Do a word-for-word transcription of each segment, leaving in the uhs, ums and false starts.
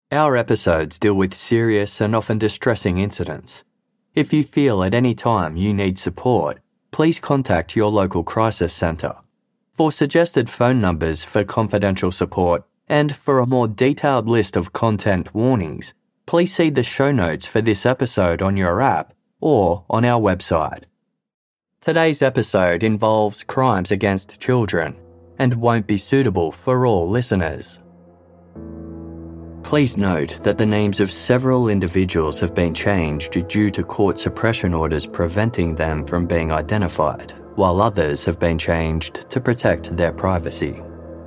Our episodes deal with serious and often distressing incidents. If you feel at any time you need support, please contact your local crisis centre. For suggested phone numbers for confidential support and for a more detailed list of content warnings, please see the show notes for this episode on your app or on our website. Today's episode involves crimes against children and won't be suitable for all listeners. Please note that the names of several individuals have been changed due to court suppression orders preventing them from being identified, while others have been changed to protect their privacy.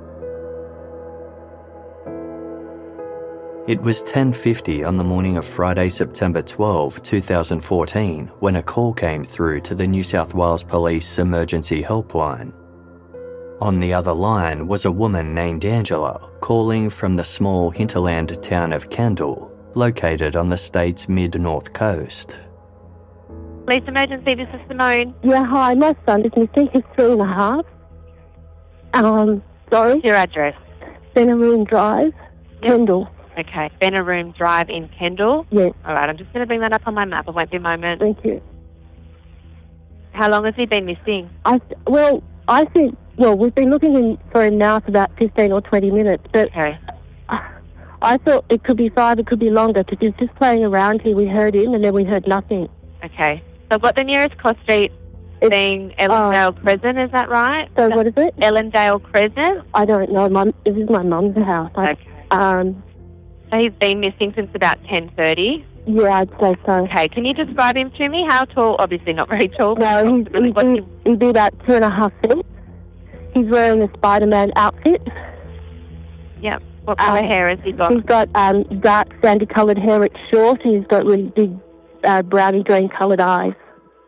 It was ten fifty on the morning of Friday, September twelfth, twenty fourteen, when a call came through to the New South Wales Police Emergency Helpline. On the other line was a woman named Angela, calling from the small hinterland town of Kendall, located on the state's mid-north coast. Police emergency, this is Simone. Yeah, hi, my son is missing. He's three and a half. Um, sorry? Your address? Benaroon Drive, Yep. Kendall. Okay, Benaroon Drive in Kendall? Yes, All right, I'm just going to bring that up on my map. It won't be a moment. thank you. How long has he been missing? I, well, I think, well, we've been looking in, for him now for about fifteen or twenty minutes, but Okay. I thought it could be five, it could be longer, because he's just playing around here. We heard him, and then we heard nothing. Okay. So I've got the nearest cross street It's- being Ellendale Crescent, is that right? So what is it? Ellendale Crescent? I don't know. Mum, this is my mum's house. I, Okay. um, So he's been missing since about ten thirty. yeah, I'd say so. Okay, can you describe him to me? How tall? Obviously not very tall. No, he's, Approximately he'd, what's be, he- he'd be about two and a half feet. He's wearing a Spider-Man outfit. Yep. What colour Um, hair has he got? He's got um, dark sandy-coloured hair. It's short. He's got really big uh, browny green coloured eyes.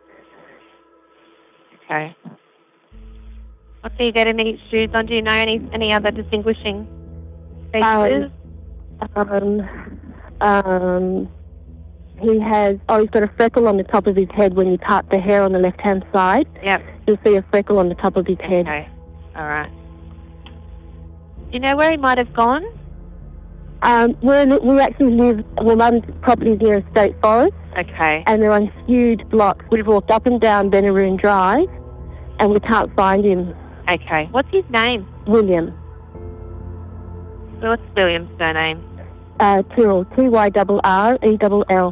Okay. What do you get any shoes on? Do you know any any other distinguishing features? Um, um, he has, oh, he's got a freckle on the top of his head when you part the hair on the left-hand side. Yep. You'll see a freckle on the top of his head. Okay. All right. Do you know where he might have gone? Um, we're, we actually live, well, Mum's property is near a state forest, Okay. and they're on huge blocks. We've walked up and down Benaroon Drive, and we can't find him. Okay. What's his name? William. What's William's surname? Uh, Tyrrell, T Y R R E L L.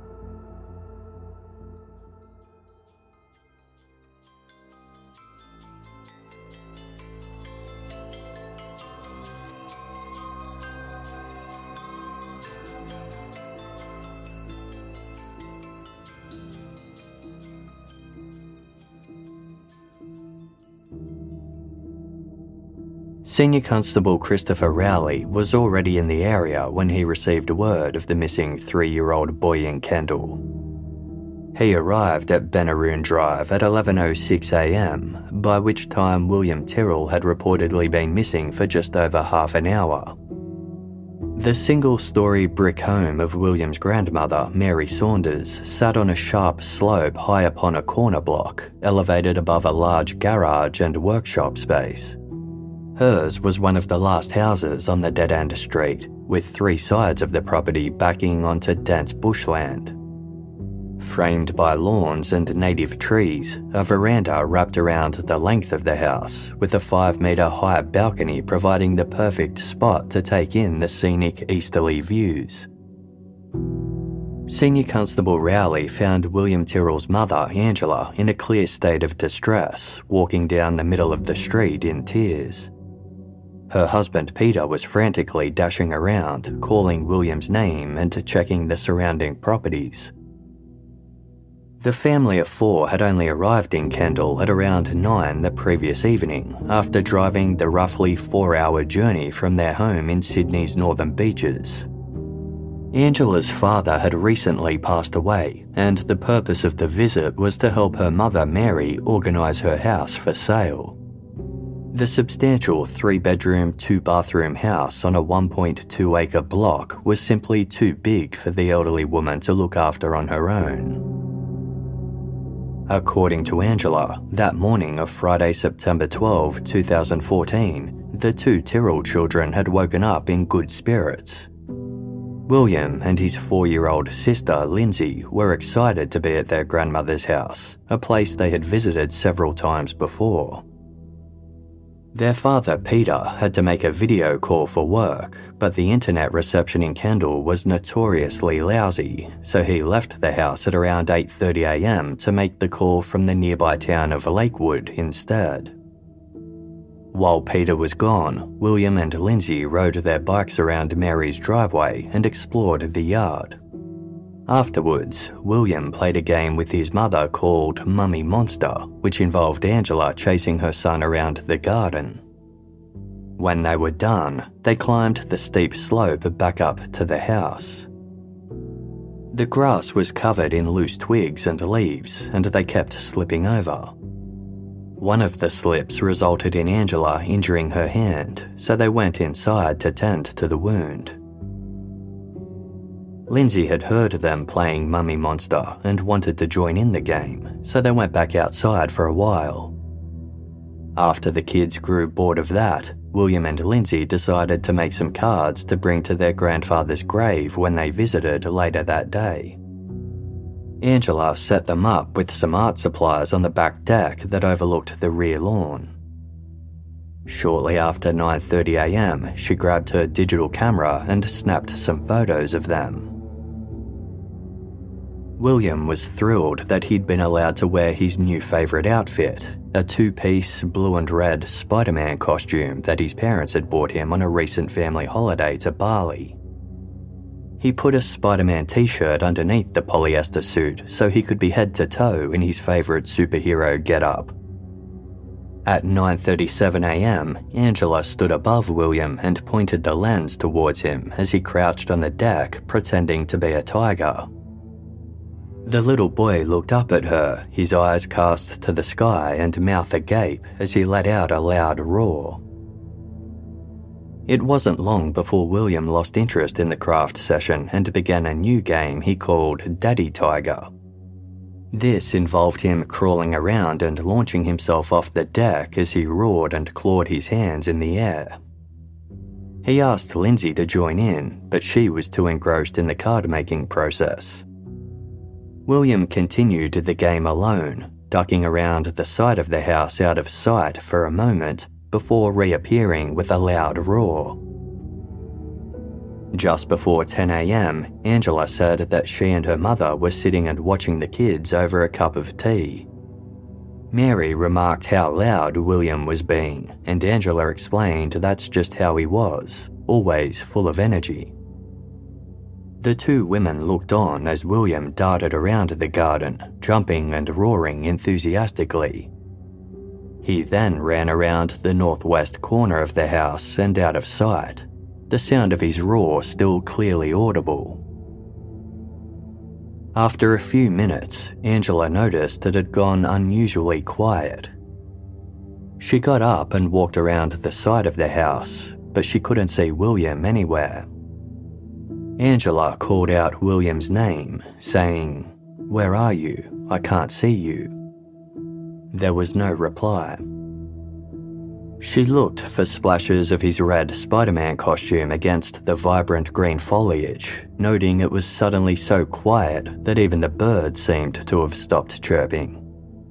Senior Constable Christopher Rowley was already in the area when he received word of the missing three-year-old boy in Kendall. He arrived at Benaroon Drive at eleven oh six a m, by which time William Tyrrell had reportedly been missing for just over half an hour. The single-storey brick home of William's grandmother, Mary Saunders, sat on a sharp slope high upon a corner block, elevated above a large garage and workshop space. Hers was one of the last houses on the dead-end street, with three sides of the property backing onto dense bushland. Framed by lawns and native trees, a veranda wrapped around the length of the house, with a five-metre high balcony providing the perfect spot to take in the scenic easterly views. Senior Constable Rowley found William Tyrrell's mother, Angela, in a clear state of distress, walking down the middle of the street in tears. Her husband Peter was frantically dashing around, calling William's name and checking the surrounding properties. The family of four had only arrived in Kendall at around nine the previous evening, after driving the roughly four-hour journey from their home in Sydney's northern beaches. Angela's father had recently passed away, and the purpose of the visit was to help her mother Mary organise her house for sale. The substantial three-bedroom, two-bathroom house on a one point two acre block was simply too big for the elderly woman to look after on her own. According to Angela, that morning of Friday, September twelfth, twenty fourteen, the two Tyrrell children had woken up in good spirits. William and his four-year-old sister, Lindsay, were excited to be at their grandmother's house, a place they had visited several times before. Their father, Peter, had to make a video call for work, but the internet reception in Kendall was notoriously lousy, so he left the house at around eight thirty a m to make the call from the nearby town of Lakewood instead. While Peter was gone, William and Lindsay rode their bikes around Mary's driveway and explored the yard. Afterwards, William played a game with his mother called Mummy Monster, which involved Angela chasing her son around the garden. When they were done, they climbed the steep slope back up to the house. The grass was covered in loose twigs and leaves, and they kept slipping over. One of the slips resulted in Angela injuring her hand, so they went inside to tend to the wound. Lindsay had heard them playing Mummy Monster and wanted to join in the game, so they went back outside for a while. After the kids grew bored of that, William and Lindsay decided to make some cards to bring to their grandfather's grave when they visited later that day. Angela set them up with some art supplies on the back deck that overlooked the rear lawn. Shortly after nine thirty a m, she grabbed her digital camera and snapped some photos of them. William was thrilled that he'd been allowed to wear his new favourite outfit, a two-piece blue and red Spider-Man costume that his parents had bought him on a recent family holiday to Bali. He put a Spider-Man t-shirt underneath the polyester suit so he could be head to toe in his favourite superhero get-up. At nine thirty-seven a m, Angela stood above William and pointed the lens towards him as he crouched on the deck pretending to be a tiger. The little boy looked up at her, his eyes cast to the sky and mouth agape as he let out a loud roar. It wasn't long before William lost interest in the craft session and began a new game he called Daddy Tiger. This involved him crawling around and launching himself off the deck as he roared and clawed his hands in the air. He asked Lindsay to join in, but she was too engrossed in the card-making process. William continued the game alone, ducking around the side of the house out of sight for a moment before reappearing with a loud roar. Just before ten a m, Angela said that she and her mother were sitting and watching the kids over a cup of tea. Mary remarked how loud William was being, and Angela explained that's just how he was, always full of energy. The two women looked on as William darted around the garden, jumping and roaring enthusiastically. He then ran around the northwest corner of the house and out of sight, the sound of his roar still clearly audible. After a few minutes, Angela noticed it had gone unusually quiet. She got up and walked around the side of the house, but she couldn't see William anywhere. Angela called out William's name, saying, "Where are you? I can't see you." There was no reply. She looked for splashes of his red Spider-Man costume against the vibrant green foliage, noting it was suddenly so quiet that even the birds seemed to have stopped chirping.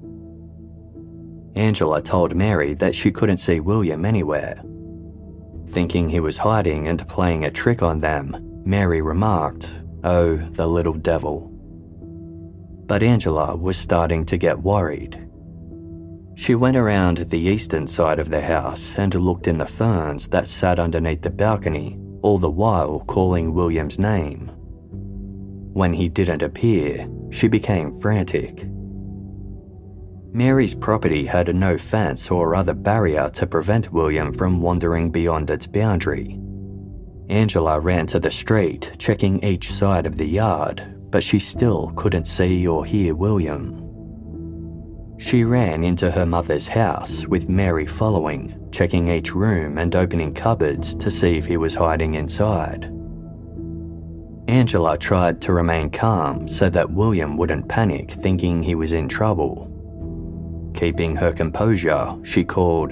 Angela told Mary that she couldn't see William anywhere. Thinking he was hiding and playing a trick on them, Mary remarked, "Oh, the little devil." But Angela was starting to get worried. She went around the eastern side of the house and looked in the ferns that sat underneath the balcony, all the while calling William's name. When he didn't appear, she became frantic. Mary's property had no fence or other barrier to prevent William from wandering beyond its boundary. Angela ran to the street, checking each side of the yard, but she still couldn't see or hear William. She ran into her mother's house, with Mary following, checking each room and opening cupboards to see if he was hiding inside. Angela tried to remain calm so that William wouldn't panic, thinking he was in trouble. Keeping her composure, she called,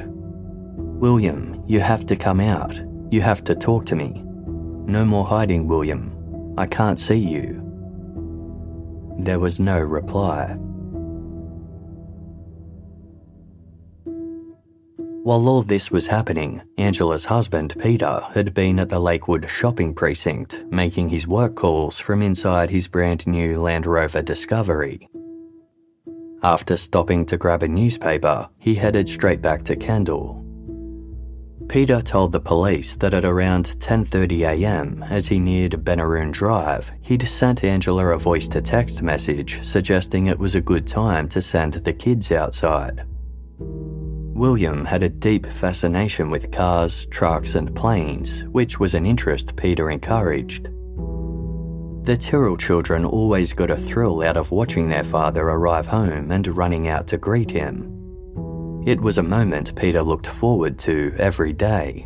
"William, you have to come out. You have to talk to me. No more hiding, William. I can't see you." There was no reply. While all this was happening, Angela's husband, Peter, had been at the Lakewood shopping precinct, making his work calls from inside his brand new Land Rover Discovery. After stopping to grab a newspaper, he headed straight back to Kendall. Peter told the police that at around ten thirty a m, as he neared Benaroon Drive, he'd sent Angela a voice-to-text message suggesting it was a good time to send the kids outside. William had a deep fascination with cars, trucks and planes, which was an interest Peter encouraged. The Tyrrell children always got a thrill out of watching their father arrive home and running out to greet him. It was a moment Peter looked forward to every day.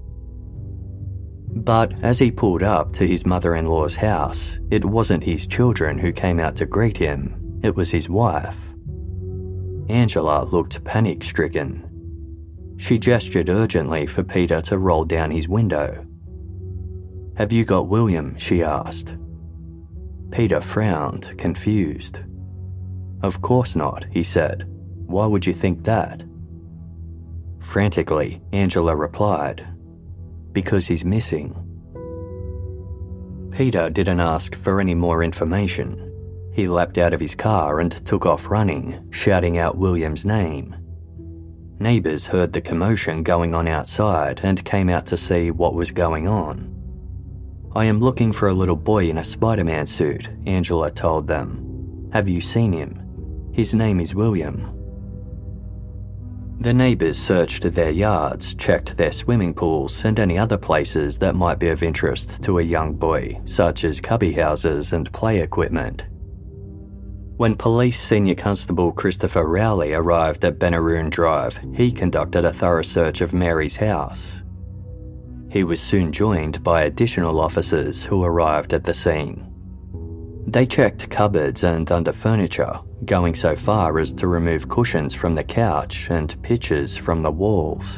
But as he pulled up to his mother-in-law's house, it wasn't his children who came out to greet him, it was his wife. Angela looked panic-stricken. She gestured urgently for Peter to roll down his window. "Have you got William?" she asked. Peter frowned, confused. "Of course not," he said. "Why would you think that?" Frantically, Angela replied, "Because he's missing." Peter didn't ask for any more information. He leapt out of his car and took off running, shouting out William's name. Neighbours heard the commotion going on outside and came out to see what was going on. "I am looking for a little boy in a Spider-Man suit," Angela told them. "Have you seen him? His name is William." The neighbours searched their yards, checked their swimming pools and any other places that might be of interest to a young boy, such as cubby houses and play equipment. When Police Senior Constable Christopher Rowley arrived at Benaroon Drive, he conducted a thorough search of Mary's house. He was soon joined by additional officers who arrived at the scene. They checked cupboards and under furniture, going so far as to remove cushions from the couch and pictures from the walls.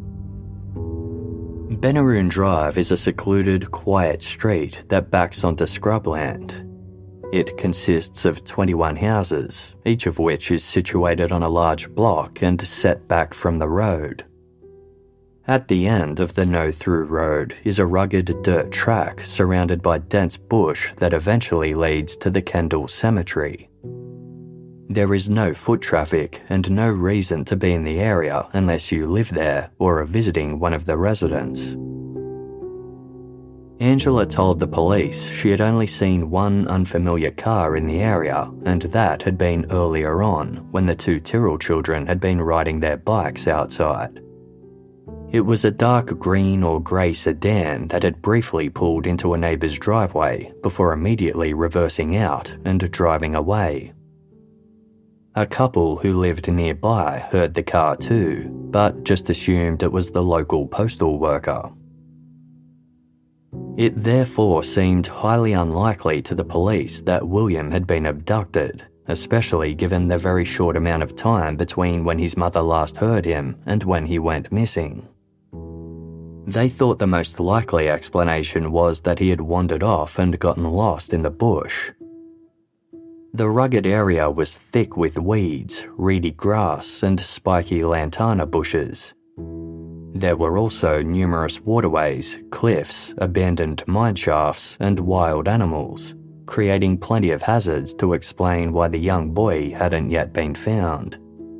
Benaroon Drive is a secluded, quiet street that backs onto scrubland. It consists of twenty-one houses, each of which is situated on a large block and set back from the road. At the end of the no-through road is a rugged dirt track surrounded by dense bush that eventually leads to the Kendall Cemetery. There is no foot traffic and no reason to be in the area unless you live there or are visiting one of the residents. Angela told the police she had only seen one unfamiliar car in the area, and that had been earlier on when the two Tyrrell children had been riding their bikes outside. It was a dark green or grey sedan that had briefly pulled into a neighbour's driveway before immediately reversing out and driving away. A couple who lived nearby heard the car too, but just assumed it was the local postal worker. It therefore seemed highly unlikely to the police that William had been abducted, especially given the very short amount of time between when his mother last heard him and when he went missing. They thought the most likely explanation was that he had wandered off and gotten lost in the bush. The rugged area was thick with weeds, reedy grass and spiky lantana bushes. There were also numerous waterways, cliffs, abandoned mine shafts and wild animals, creating plenty of hazards to explain why the young boy hadn't yet been found.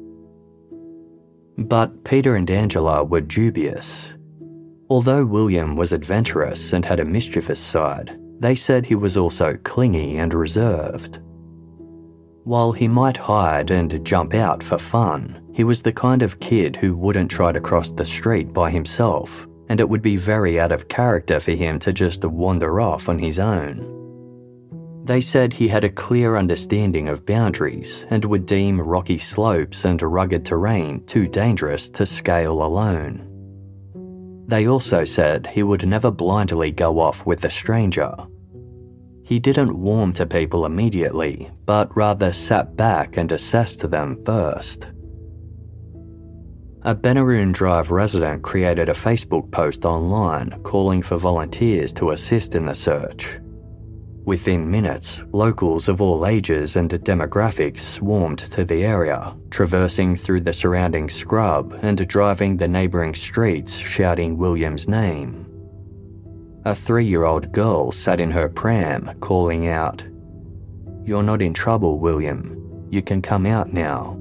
But Peter and Angela were dubious. Although William was adventurous and had a mischievous side, they said he was also clingy and reserved. While he might hide and jump out for fun, he was the kind of kid who wouldn't try to cross the street by himself, and it would be very out of character for him to just wander off on his own. They said he had a clear understanding of boundaries and would deem rocky slopes and rugged terrain too dangerous to scale alone. They also said he would never blindly go off with a stranger. He didn't warm to people immediately, but rather sat back and assessed them first. A Benaroon Drive resident created a Facebook post online calling for volunteers to assist in the search. Within minutes, locals of all ages and demographics swarmed to the area, traversing through the surrounding scrub and driving the neighbouring streets shouting William's name. A three-year-old girl sat in her pram, calling out, "You're not in trouble, William. You can come out now."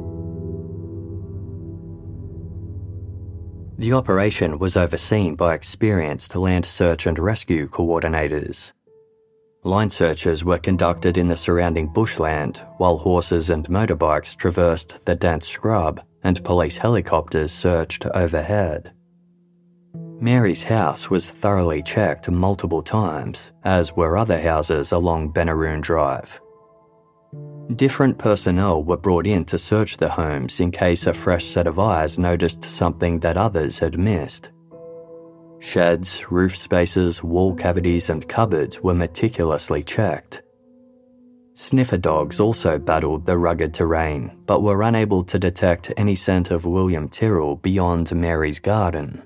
The operation was overseen by experienced land search and rescue coordinators. Line searches were conducted in the surrounding bushland, while horses and motorbikes traversed the dense scrub and police helicopters searched overhead. Mary's house was thoroughly checked multiple times, as were other houses along Benaroon Drive. Different personnel were brought in to search the homes in case a fresh set of eyes noticed something that others had missed. Sheds, roof spaces, wall cavities and cupboards were meticulously checked. Sniffer dogs also battled the rugged terrain, but were unable to detect any scent of William Tyrrell beyond Mary's garden.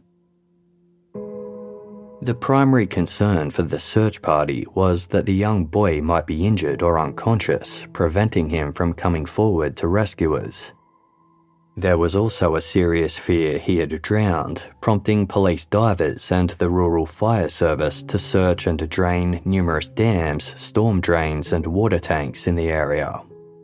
The primary concern for the search party was that the young boy might be injured or unconscious, preventing him from coming forward to rescuers. There was also a serious fear he had drowned, prompting police divers and the Rural Fire Service to search and drain numerous dams, storm drains and water tanks in the area.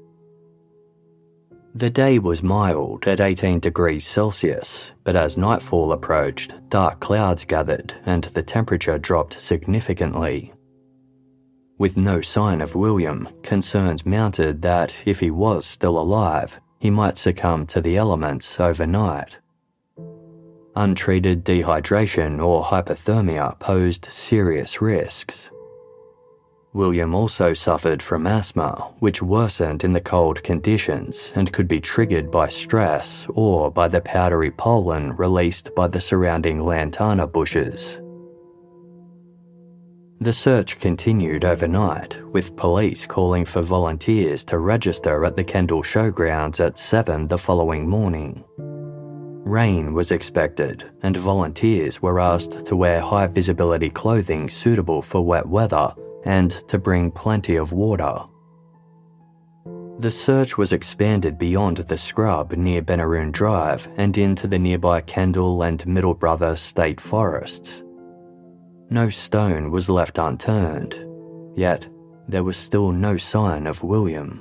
The day was mild at eighteen degrees Celsius, but as nightfall approached, dark clouds gathered and the temperature dropped significantly. With no sign of William, concerns mounted that if he was still alive, he might succumb to the elements overnight. Untreated dehydration or hypothermia posed serious risks. William also suffered from asthma, which worsened in the cold conditions and could be triggered by stress or by the powdery pollen released by the surrounding lantana bushes. The search continued overnight, with police calling for volunteers to register at the Kendall Showgrounds at seven the following morning. Rain was expected, and volunteers were asked to wear high-visibility clothing suitable for wet weather and to bring plenty of water. The search was expanded beyond the scrub near Benaroon Drive and into the nearby Kendall and Middle Brother state forests. No stone was left unturned, yet there was still no sign of William.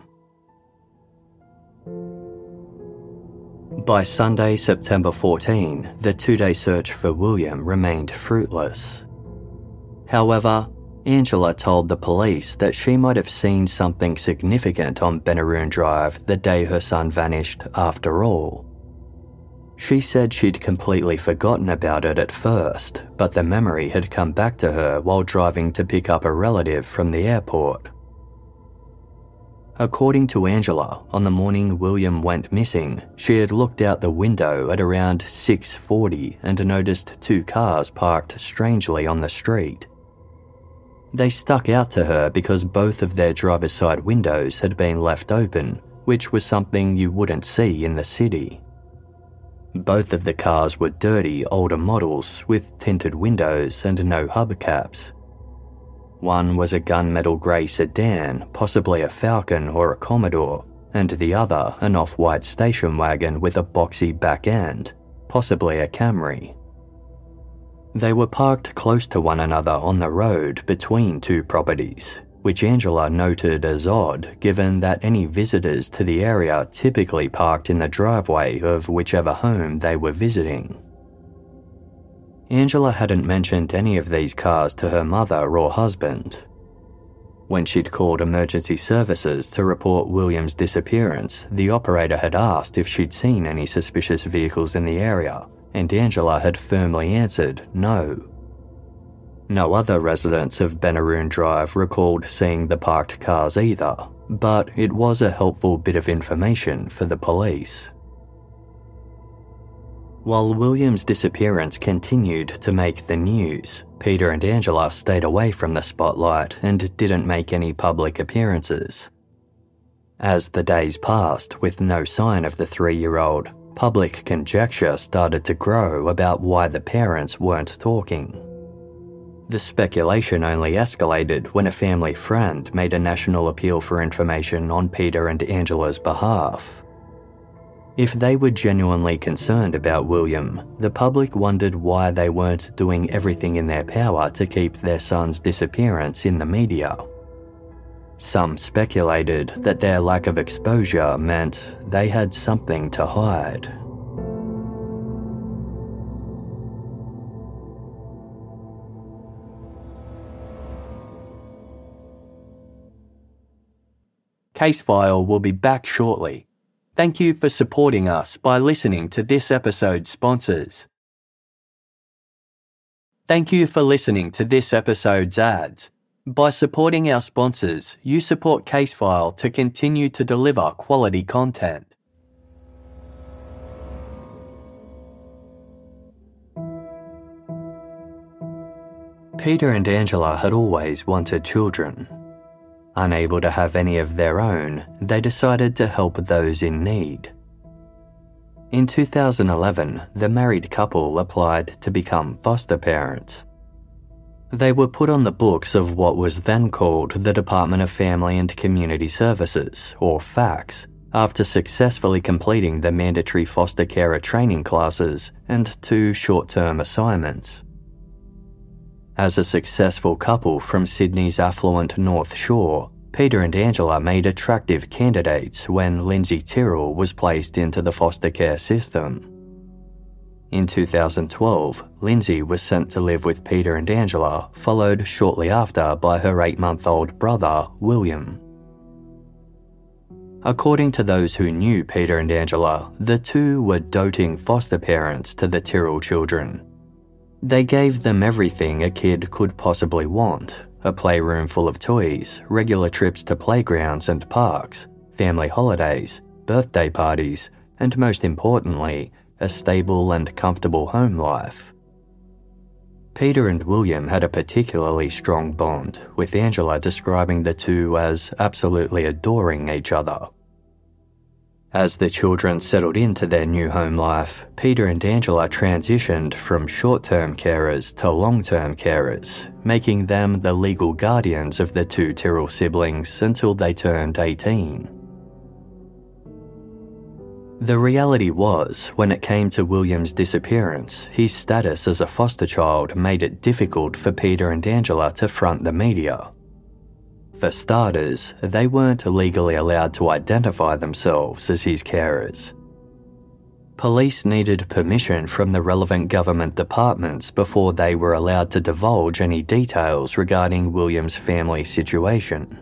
By Sunday, September fourteenth, the two-day search for William remained fruitless. However, Angela told the police that she might have seen something significant on Benaroon Drive the day her son vanished after all. She said she'd completely forgotten about it at first, but the memory had come back to her while driving to pick up a relative from the airport. According to Angela, on the morning William went missing, she had looked out the window at around six forty and noticed two cars parked strangely on the street. They stuck out to her because both of their driver's side windows had been left open, which was something you wouldn't see in the city. Both of the cars were dirty, older models with tinted windows and no hubcaps. One was a gunmetal grey sedan, possibly a Falcon or a Commodore, and the other an off-white station wagon with a boxy back end, possibly a Camry. They were parked close to one another on the road between two properties, which Angela noted as odd given that any visitors to the area typically parked in the driveway of whichever home they were visiting. Angela hadn't mentioned any of these cars to her mother or husband. When she'd called emergency services to report William's disappearance, the operator had asked if she'd seen any suspicious vehicles in the area, and Angela had firmly answered no. No other residents of Benaroon Drive recalled seeing the parked cars either, but it was a helpful bit of information for the police. While William's disappearance continued to make the news, Peter and Angela stayed away from the spotlight and didn't make any public appearances. As the days passed with no sign of the three-year-old, public conjecture started to grow about why the parents weren't talking. The speculation only escalated when a family friend made a national appeal for information on Peter and Angela's behalf. If they were genuinely concerned about William, the public wondered why they weren't doing everything in their power to keep their son's disappearance in the media. Some speculated that their lack of exposure meant they had something to hide. Casefile will be back shortly. Thank you for supporting us by listening to this episode's sponsors. Thank you for listening to this episode's ads. By supporting our sponsors, you support Casefile to continue to deliver quality content. Peter and Angela had always wanted children. Unable to have any of their own, they decided to help those in need. In two thousand eleven, the married couple applied to become foster parents. They were put on the books of what was then called the Department of Family and Community Services, or FACS, after successfully completing the mandatory foster carer training classes and two short-term assignments. As a successful couple from Sydney's affluent North Shore, Peter and Angela made attractive candidates when Lindsay Tyrrell was placed into the foster care system. In two thousand twelve, Lindsay was sent to live with Peter and Angela, followed shortly after by her eight-month-old brother, William. According to those who knew Peter and Angela, the two were doting foster parents to the Tyrrell children. They gave them everything a kid could possibly want: a playroom full of toys, regular trips to playgrounds and parks, family holidays, birthday parties, and most importantly, a stable and comfortable home life. Peter and William had a particularly strong bond, with Angela describing the two as absolutely adoring each other. As the children settled into their new home life, Peter and Angela transitioned from short-term carers to long-term carers, making them the legal guardians of the two Tyrrell siblings until they turned eighteen. The reality was, when it came to William's disappearance, his status as a foster child made it difficult for Peter and Angela to front the media. For starters, they weren't legally allowed to identify themselves as his carers. Police needed permission from the relevant government departments before they were allowed to divulge any details regarding William's family situation.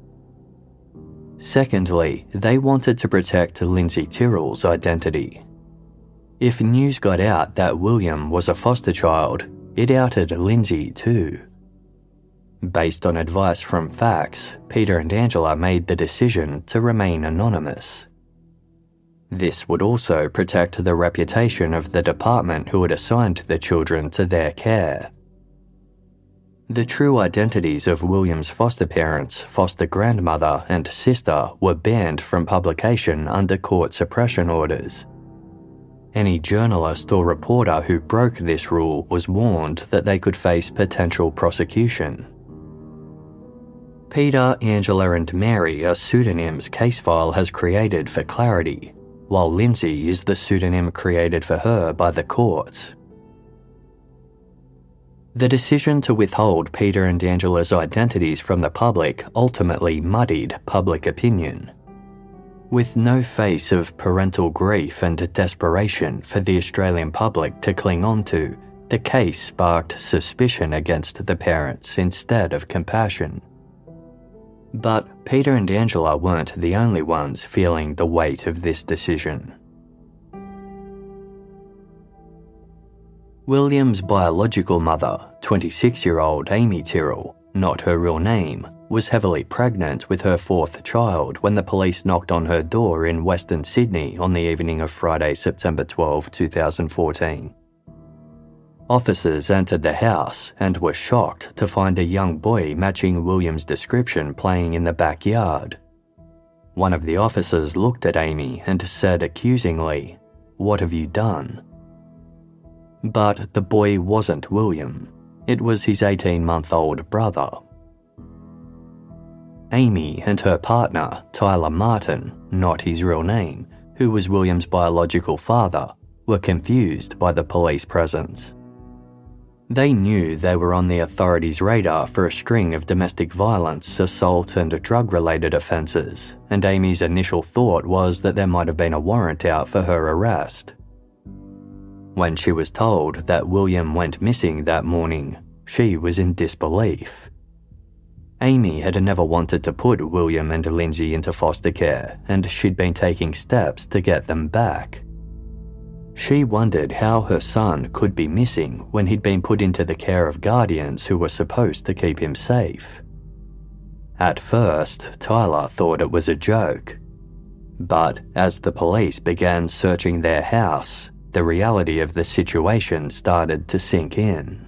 Secondly, they wanted to protect Lindsay Tyrrell's identity. If news got out that William was a foster child, it outed Lindsay too. Based on advice from FACS, Peter and Angela made the decision to remain anonymous. This would also protect the reputation of the department who had assigned the children to their care. The true identities of William's foster parents, foster grandmother, and sister were banned from publication under court suppression orders. Any journalist or reporter who broke this rule was warned that they could face potential prosecution. Peter, Angela, and Mary are pseudonyms Casefile has created for clarity, while Lindsay is the pseudonym created for her by the courts. The decision to withhold Peter and Angela's identities from the public ultimately muddied public opinion. With no face of parental grief and desperation for the Australian public to cling on to, the case sparked suspicion against the parents instead of compassion. But Peter and Angela weren't the only ones feeling the weight of this decision. William's biological mother, twenty-six-year-old Amy Tyrrell, not her real name, was heavily pregnant with her fourth child when the police knocked on her door in Western Sydney on the evening of Friday, September twelfth, twenty fourteen. Officers entered the house and were shocked to find a young boy matching William's description playing in the backyard. One of the officers looked at Amy and said accusingly, "What have you done?" But the boy wasn't William. It was his eighteen-month-old brother. Amy and her partner, Tyler Martin, not his real name, who was William's biological father, were confused by the police presence. They knew they were on the authorities' radar for a string of domestic violence, assault and drug-related offences, and Amy's initial thought was that there might have been a warrant out for her arrest. When she was told that William went missing that morning, she was in disbelief. Amy had never wanted to put William and Lindsay into foster care, and she'd been taking steps to get them back. She wondered how her son could be missing when he'd been put into the care of guardians who were supposed to keep him safe. At first, Tyler thought it was a joke. But as the police began searching their house, the reality of the situation started to sink in.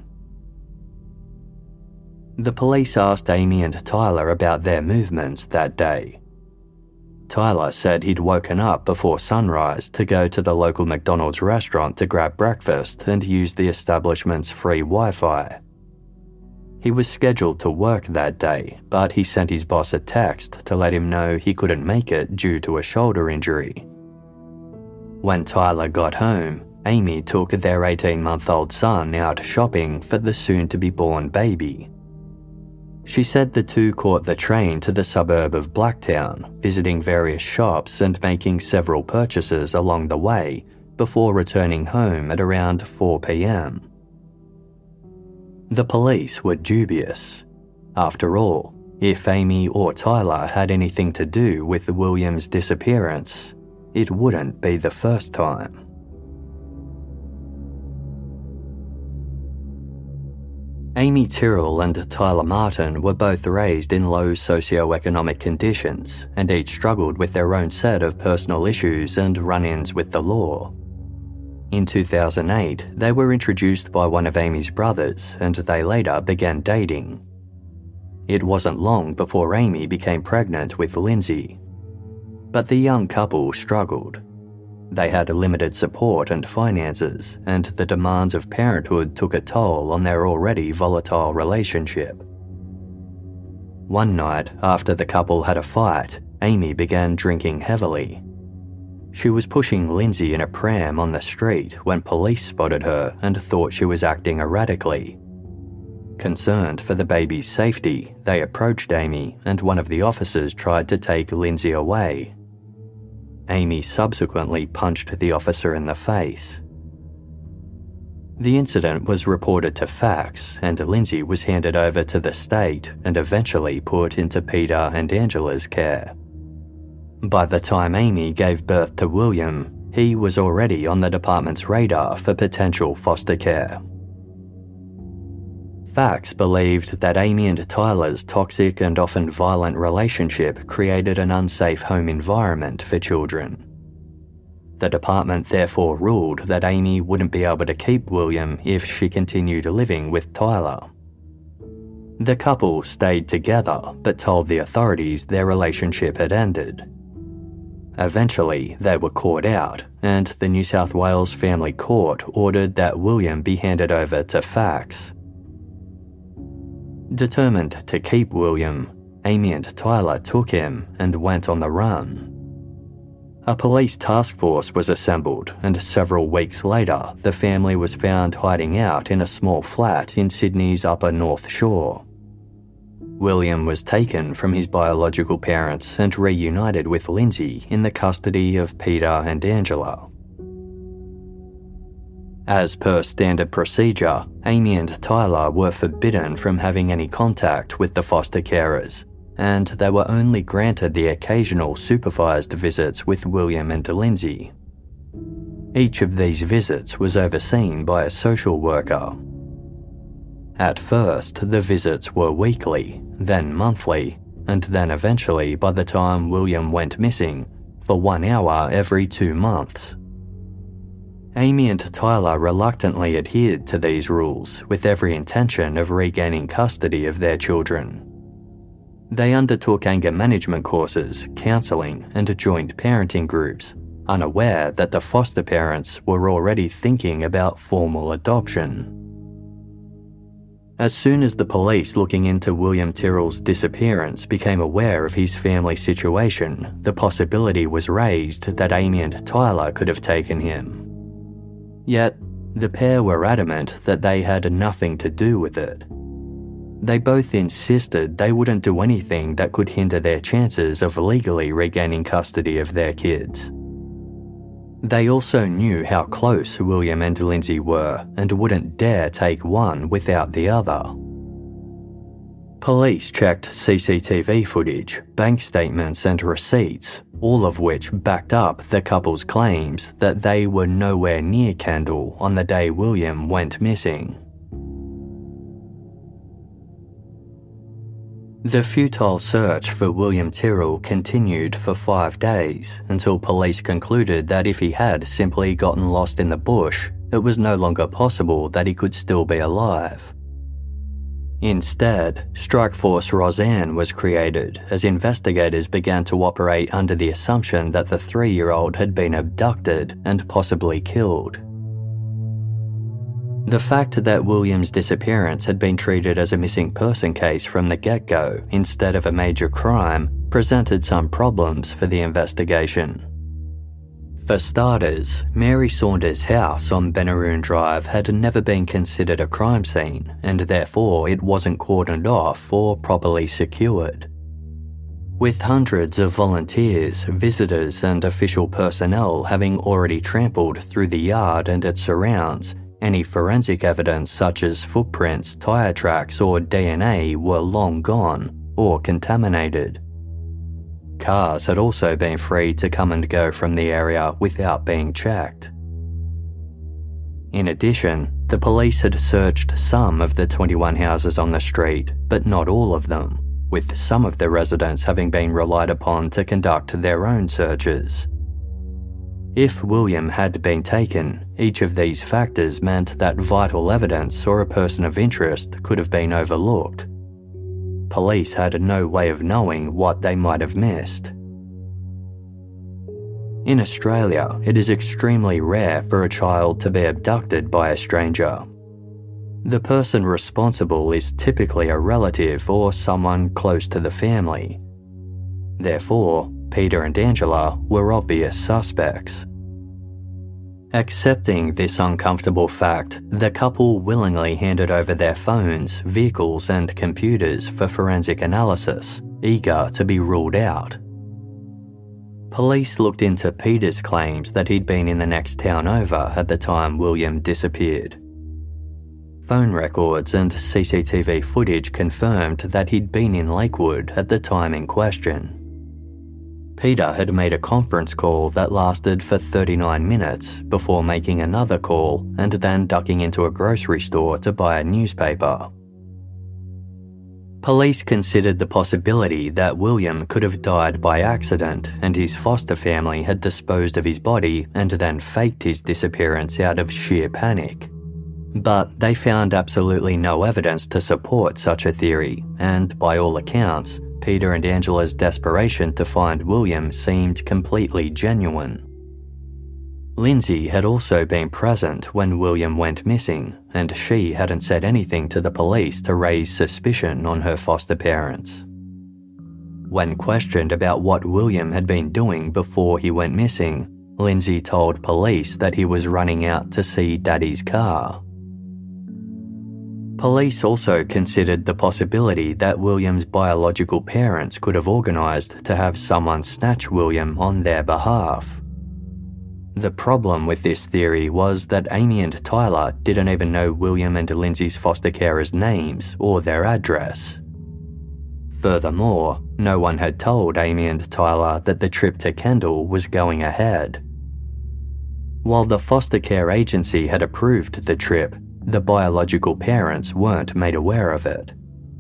The police asked Amy and Tyler about their movements that day. Tyler said he'd woken up before sunrise to go to the local McDonald's restaurant to grab breakfast and use the establishment's free Wi-Fi. He was scheduled to work that day, but he sent his boss a text to let him know he couldn't make it due to a shoulder injury. When Tyler got home, Amy took their eighteen-month-old son out shopping for the soon-to-be-born baby. She said the two caught the train to the suburb of Blacktown, visiting various shops and making several purchases along the way before returning home at around four p.m. The police were dubious. After all, if Amy or Tyler had anything to do with William's disappearance, it wouldn't be the first time. Amy Tyrrell and Tyler Martin were both raised in low socioeconomic conditions and each struggled with their own set of personal issues and run-ins with the law. In two thousand eight, they were introduced by one of Amy's brothers and they later began dating. It wasn't long before Amy became pregnant with Lindsay. But the young couple struggled. They had limited support and finances, and the demands of parenthood took a toll on their already volatile relationship. One night, after the couple had a fight, Amy began drinking heavily. She was pushing Lindsay in a pram on the street when police spotted her and thought she was acting erratically. Concerned for the baby's safety, they approached Amy and one of the officers tried to take Lindsay away. Amy subsequently punched the officer in the face. The incident was reported to Fax and Lindsay was handed over to the state and eventually put into Peter and Angela's care. By the time Amy gave birth to William, he was already on the department's radar for potential foster care. Fax believed that Amy and Tyler's toxic and often violent relationship created an unsafe home environment for children. The department therefore ruled that Amy wouldn't be able to keep William if she continued living with Tyler. The couple stayed together but told the authorities their relationship had ended. Eventually, they were caught out, and the New South Wales Family Court ordered that William be handed over to Fax. Determined to keep William, Amy and Tyler took him and went on the run. A police task force was assembled, and several weeks later, the family was found hiding out in a small flat in Sydney's Upper North Shore. William was taken from his biological parents and reunited with Lindsay in the custody of Peter and Angela. As per standard procedure, Amy and Tyler were forbidden from having any contact with the foster carers, and they were only granted the occasional supervised visits with William and Lindsay. Each of these visits was overseen by a social worker. At first, the visits were weekly, then monthly, and then eventually, by the time William went missing, for one hour every two months. Amy and Tyler reluctantly adhered to these rules with every intention of regaining custody of their children. They undertook anger management courses, counselling, and joint parenting groups, unaware that the foster parents were already thinking about formal adoption. As soon as the police looking into William Tyrrell's disappearance became aware of his family situation, the possibility was raised that Amy and Tyler could have taken him. Yet, the pair were adamant that they had nothing to do with it. They both insisted they wouldn't do anything that could hinder their chances of legally regaining custody of their kids. They also knew how close William and Lindsay were and wouldn't dare take one without the other. Police checked C C T V footage, bank statements and receipts, all of which backed up the couple's claims that they were nowhere near Kendall on the day William went missing. The futile search for William Tyrrell continued for five days until police concluded that if he had simply gotten lost in the bush, it was no longer possible that he could still be alive. Instead, Strikeforce Roseanne was created as investigators began to operate under the assumption that the three-year-old had been abducted and possibly killed. The fact that William's disappearance had been treated as a missing person case from the get-go instead of a major crime presented some problems for the investigation. For starters, Mary Saunders' house on Benaroon Drive had never been considered a crime scene, and therefore it wasn't cordoned off or properly secured. With hundreds of volunteers, visitors and official personnel having already trampled through the yard and its surrounds, any forensic evidence such as footprints, tyre tracks or D N A were long gone or contaminated. Cars had also been free to come and go from the area without being checked. In addition, the police had searched some of the twenty-one houses on the street, but not all of them, with some of the residents having been relied upon to conduct their own searches. If William had been taken, each of these factors meant that vital evidence or a person of interest could have been overlooked. Police had no way of knowing what they might have missed. In Australia, it is extremely rare for a child to be abducted by a stranger. The person responsible is typically a relative or someone close to the family. Therefore, Peter and Angela were obvious suspects. Accepting this uncomfortable fact, the couple willingly handed over their phones, vehicles and computers for forensic analysis, eager to be ruled out. Police looked into Peter's claims that he'd been in the next town over at the time William disappeared. Phone records and C C T V footage confirmed that he'd been in Lakewood at the time in question. Peter had made a conference call that lasted for thirty-nine minutes before making another call and then ducking into a grocery store to buy a newspaper. Police considered the possibility that William could have died by accident and his foster family had disposed of his body and then faked his disappearance out of sheer panic. But they found absolutely no evidence to support such a theory, and by all accounts, Peter and Angela's desperation to find William seemed completely genuine. Lindsay had also been present when William went missing, and she hadn't said anything to the police to raise suspicion on her foster parents. When questioned about what William had been doing before he went missing, Lindsay told police that he was running out to see Daddy's car. Police also considered the possibility that William's biological parents could have organised to have someone snatch William on their behalf. The problem with this theory was that Amy and Tyler didn't even know William and Lindsay's foster carers' names or their address. Furthermore, no one had told Amy and Tyler that the trip to Kendall was going ahead. While the foster care agency had approved the trip, the biological parents weren't made aware of it.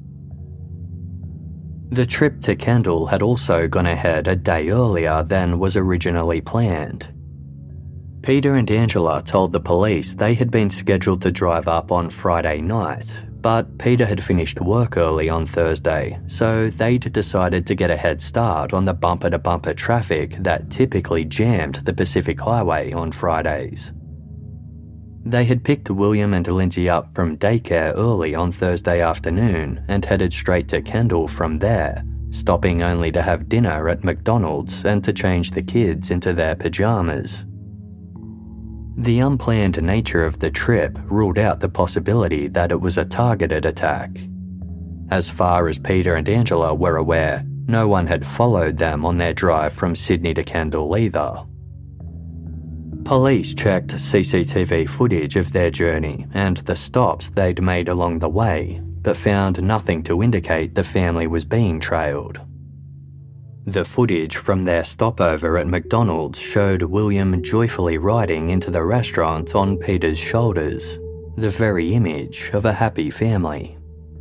The trip to Kendall had also gone ahead a day earlier than was originally planned. Peter and Angela told the police they had been scheduled to drive up on Friday night, but Peter had finished work early on Thursday, so they'd decided to get a head start on the bumper-to-bumper traffic that typically jammed the Pacific Highway on Fridays. They had picked William and Lindsay up from daycare early on Thursday afternoon and headed straight to Kendall from there, stopping only to have dinner at McDonald's and to change the kids into their pajamas. The unplanned nature of the trip ruled out the possibility that it was a targeted attack. As far as Peter and Angela were aware, no one had followed them on their drive from Sydney to Kendall either. Police checked C C T V footage of their journey and the stops they'd made along the way, but found nothing to indicate the family was being trailed. The footage from their stopover at McDonald's showed William joyfully riding into the restaurant on Peter's shoulders, the very image of a happy family.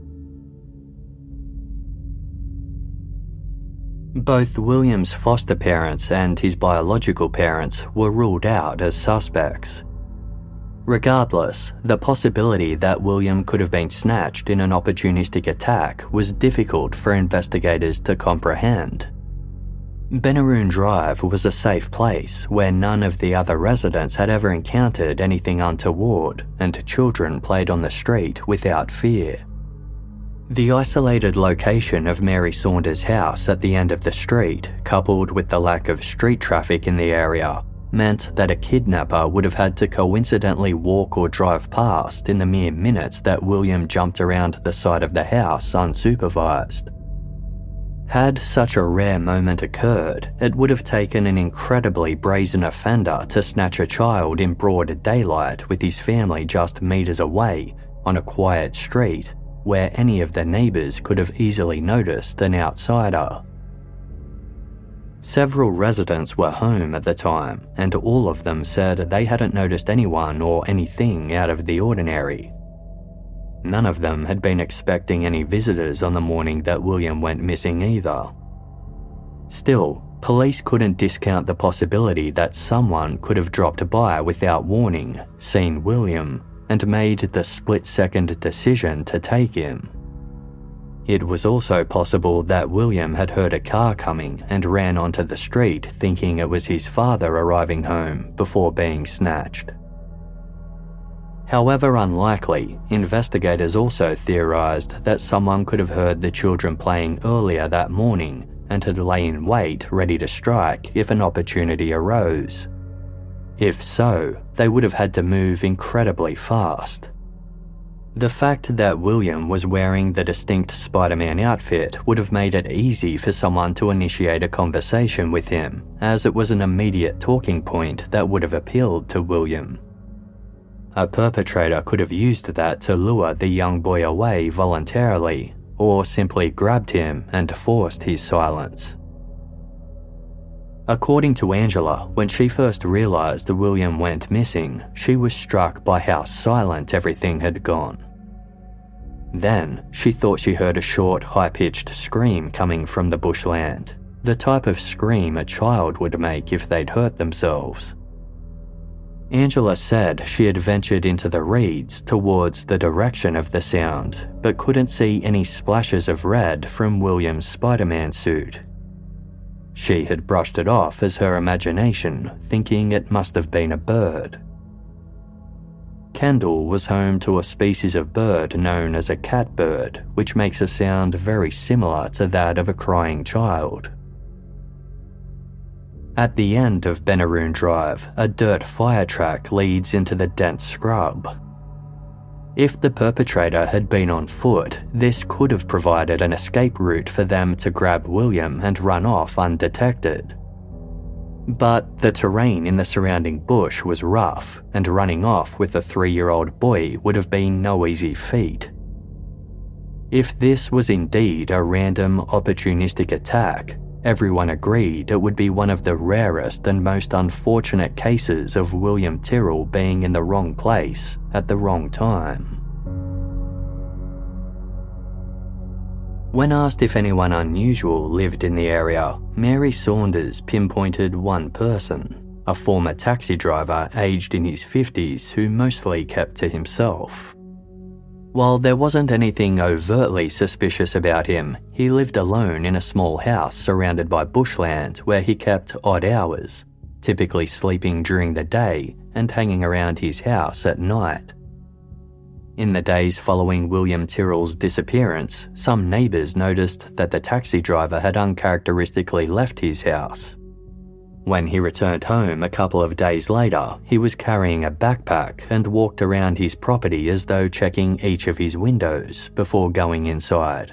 Both William's foster parents and his biological parents were ruled out as suspects. Regardless, the possibility that William could have been snatched in an opportunistic attack was difficult for investigators to comprehend. Benaroon Drive was a safe place where none of the other residents had ever encountered anything untoward, and children played on the street without fear. The isolated location of Mary Saunders' house at the end of the street, coupled with the lack of street traffic in the area, meant that a kidnapper would have had to coincidentally walk or drive past in the mere minutes that William jumped around the side of the house unsupervised. Had such a rare moment occurred, it would have taken an incredibly brazen offender to snatch a child in broad daylight with his family just metres away on a quiet street where any of the neighbours could have easily noticed an outsider. Several residents were home at the time, and all of them said they hadn't noticed anyone or anything out of the ordinary. None of them had been expecting any visitors on the morning that William went missing either. Still, police couldn't discount the possibility that someone could have dropped by without warning, seen William, and made the split-second decision to take him. It was also possible that William had heard a car coming and ran onto the street thinking it was his father arriving home before being snatched. However unlikely, investigators also theorised that someone could have heard the children playing earlier that morning and had lay in wait ready to strike if an opportunity arose. If so, they would have had to move incredibly fast. The fact that William was wearing the distinct Spider-Man outfit would have made it easy for someone to initiate a conversation with him, as it was an immediate talking point that would have appealed to William. A perpetrator could have used that to lure the young boy away voluntarily, or simply grabbed him and forced his silence. According to Angela, when she first realised William went missing, she was struck by how silent everything had gone. Then, she thought she heard a short, high-pitched scream coming from the bushland, the type of scream a child would make if they'd hurt themselves. Angela said she had ventured into the reeds towards the direction of the sound, but couldn't see any splashes of red from William's Spider-Man suit. She had brushed it off as her imagination, thinking it must have been a bird. Kendall was home to a species of bird known as a catbird, which makes a sound very similar to that of a crying child. At the end of Benaroon Drive, a dirt fire track leads into the dense scrub. If the perpetrator had been on foot, this could have provided an escape route for them to grab William and run off undetected. But the terrain in the surrounding bush was rough, and running off with a three-year-old boy would have been no easy feat. If this was indeed a random, opportunistic attack, everyone agreed it would be one of the rarest and most unfortunate cases of William Tyrrell being in the wrong place at the wrong time. When asked if anyone unusual lived in the area, Mary Saunders pinpointed one person, a former taxi driver aged in his fifties who mostly kept to himself. While there wasn't anything overtly suspicious about him, he lived alone in a small house surrounded by bushland where he kept odd hours, typically sleeping during the day and hanging around his house at night. In the days following William Tyrrell's disappearance, some neighbours noticed that the taxi driver had uncharacteristically left his house. When he returned home a couple of days later, he was carrying a backpack and walked around his property as though checking each of his windows before going inside.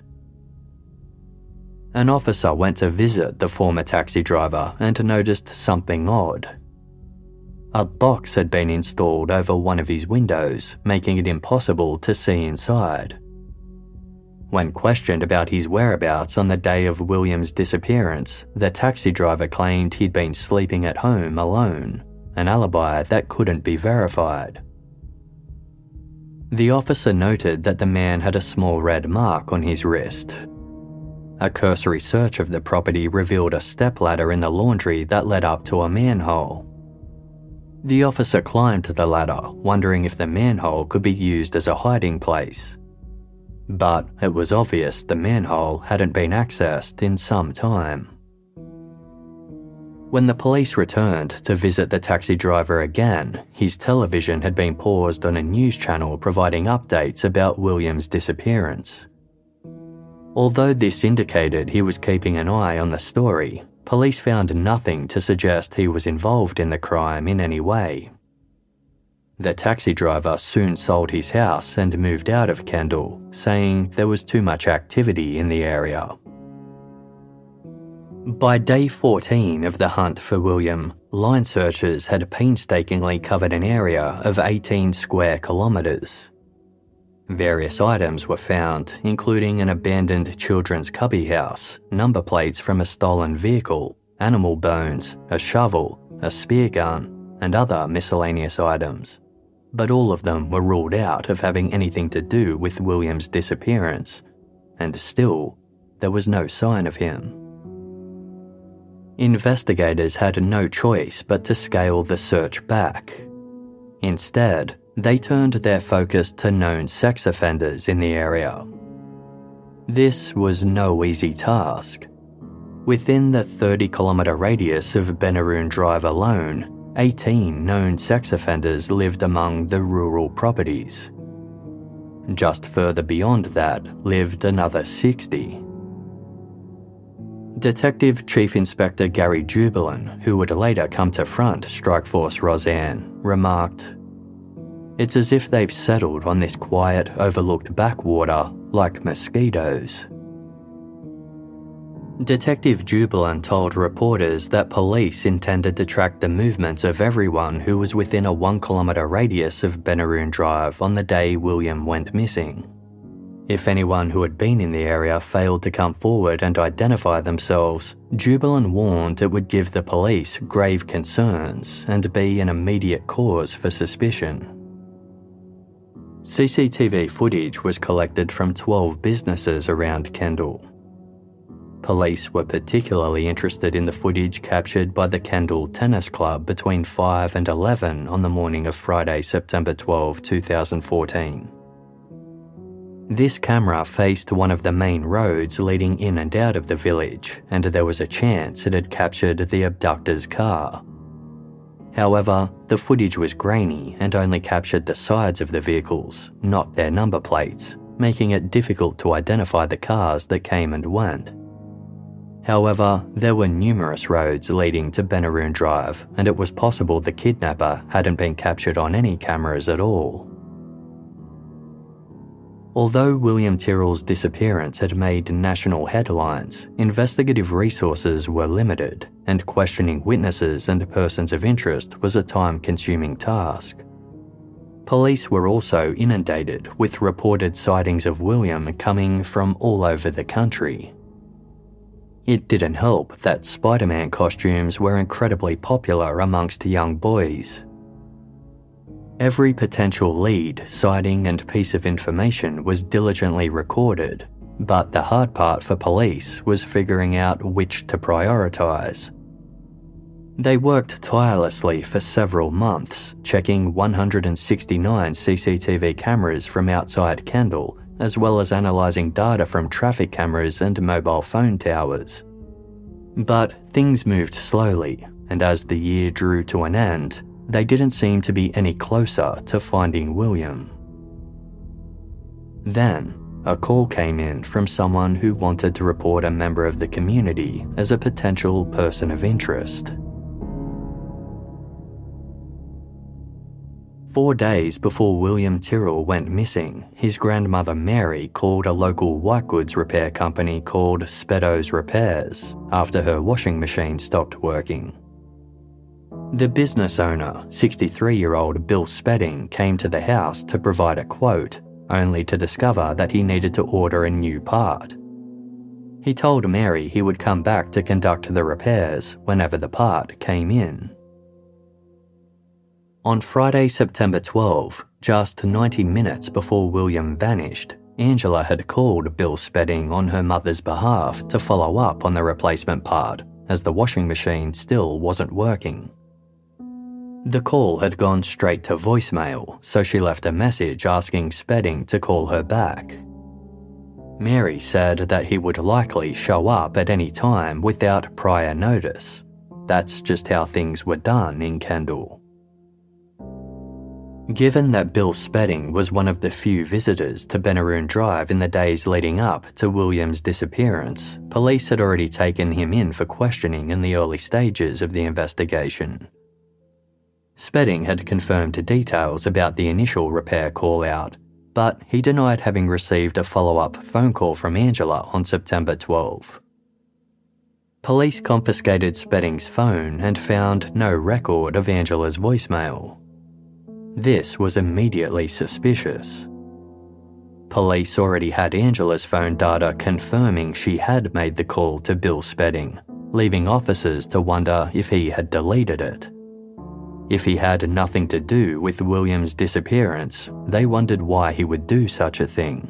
An officer went to visit the former taxi driver and noticed something odd. A box had been installed over one of his windows, making it impossible to see inside. When questioned about his whereabouts on the day of William's disappearance, the taxi driver claimed he'd been sleeping at home alone, an alibi that couldn't be verified. The officer noted that the man had a small red mark on his wrist. A cursory search of the property revealed a stepladder in the laundry that led up to a manhole. The officer climbed to the ladder, wondering if the manhole could be used as a hiding place. But it was obvious the manhole hadn't been accessed in some time. When the police returned to visit the taxi driver again, his television had been paused on a news channel providing updates about William's disappearance. Although this indicated he was keeping an eye on the story, police found nothing to suggest he was involved in the crime in any way. The taxi driver soon sold his house and moved out of Kendall, saying there was too much activity in the area. By day fourteen of the hunt for William, line searchers had painstakingly covered an area of eighteen square kilometres. Various items were found, including an abandoned children's cubby house, number plates from a stolen vehicle, animal bones, a shovel, a spear gun, and other miscellaneous items. But all of them were ruled out of having anything to do with William's disappearance, and still, there was no sign of him. Investigators had no choice but to scale the search back. Instead, they turned their focus to known sex offenders in the area. This was no easy task. Within the thirty kilometre radius of Benaroon Drive alone, eighteen known sex offenders lived among the rural properties. Just further beyond that lived another sixty. Detective Chief Inspector Gary Jubilant, who would later come to front Strikeforce Roseanne, remarked, "It's as if they've settled on this quiet, overlooked backwater like mosquitoes." Detective Jubilant told reporters that police intended to track the movements of everyone who was within a one kilometre radius of Benaroon Drive on the day William went missing. If anyone who had been in the area failed to come forward and identify themselves, Jubilant warned it would give the police grave concerns and be an immediate cause for suspicion. C C T V footage was collected from twelve businesses around Kendall. Police were particularly interested in the footage captured by the Kendall Tennis Club between five and eleven on the morning of Friday, September twelfth, two thousand fourteen. This camera faced one of the main roads leading in and out of the village, and there was a chance it had captured the abductor's car. However, the footage was grainy and only captured the sides of the vehicles, not their number plates, making it difficult to identify the cars that came and went. However, there were numerous roads leading to Benaroon Drive, and it was possible the kidnapper hadn't been captured on any cameras at all. Although William Tyrrell's disappearance had made national headlines, investigative resources were limited, and questioning witnesses and persons of interest was a time-consuming task. Police were also inundated with reported sightings of William coming from all over the country. It didn't help that Spider-Man costumes were incredibly popular amongst young boys. Every potential lead, sighting and piece of information was diligently recorded, but the hard part for police was figuring out which to prioritise. They worked tirelessly for several months, checking one hundred sixty-nine C C T V cameras from outside Kendall, as well as analysing data from traffic cameras and mobile phone towers. But things moved slowly, and as the year drew to an end, they didn't seem to be any closer to finding William. Then, a call came in from someone who wanted to report a member of the community as a potential person of interest. Four days before William Tyrrell went missing, his grandmother Mary called a local white goods repair company called Speddow's Repairs after her washing machine stopped working. The business owner, sixty-three-year-old Bill Spedding, came to the house to provide a quote, only to discover that he needed to order a new part. He told Mary he would come back to conduct the repairs whenever the part came in. On Friday, September twelfth, just ninety minutes before William vanished, Angela had called Bill Spedding on her mother's behalf to follow up on the replacement part, as the washing machine still wasn't working. The call had gone straight to voicemail, so she left a message asking Spedding to call her back. Mary said that he would likely show up at any time without prior notice. That's just how things were done in Kendall. Given that Bill Spedding was one of the few visitors to Benaroon Drive in the days leading up to William's disappearance, police had already taken him in for questioning in the early stages of the investigation. Spedding had confirmed details about the initial repair call-out, but he denied having received a follow-up phone call from Angela on September twelfth. Police confiscated Spedding's phone and found no record of Angela's voicemail. This was immediately suspicious. Police already had Angela's phone data confirming she had made the call to Bill Spedding, leaving officers to wonder if he had deleted it. If he had nothing to do with William's disappearance, they wondered why he would do such a thing.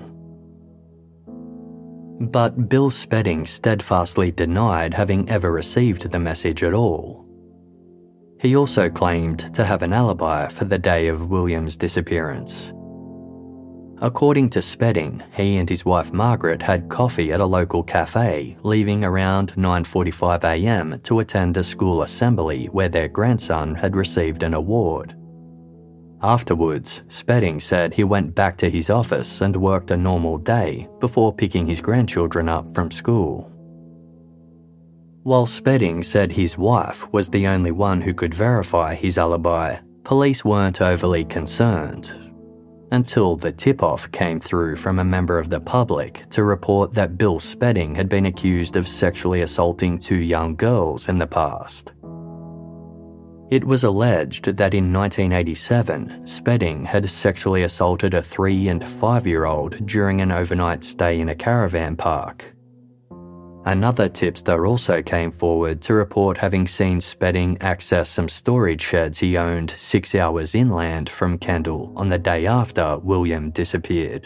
But Bill Spedding steadfastly denied having ever received the message at all. He also claimed to have an alibi for the day of William's disappearance. According to Spedding, he and his wife Margaret had coffee at a local cafe, leaving around nine forty-five a m to attend a school assembly where their grandson had received an award. Afterwards, Spedding said he went back to his office and worked a normal day before picking his grandchildren up from school. While Spedding said his wife was the only one who could verify his alibi, police weren't overly concerned, until the tip-off came through from a member of the public to report that Bill Spedding had been accused of sexually assaulting two young girls in the past. It was alleged that in nineteen eighty-seven, Spedding had sexually assaulted a three- and five-year-old during an overnight stay in a caravan park. Another tipster also came forward to report having seen Spedding access some storage sheds he owned six hours inland from Kendall on the day after William disappeared.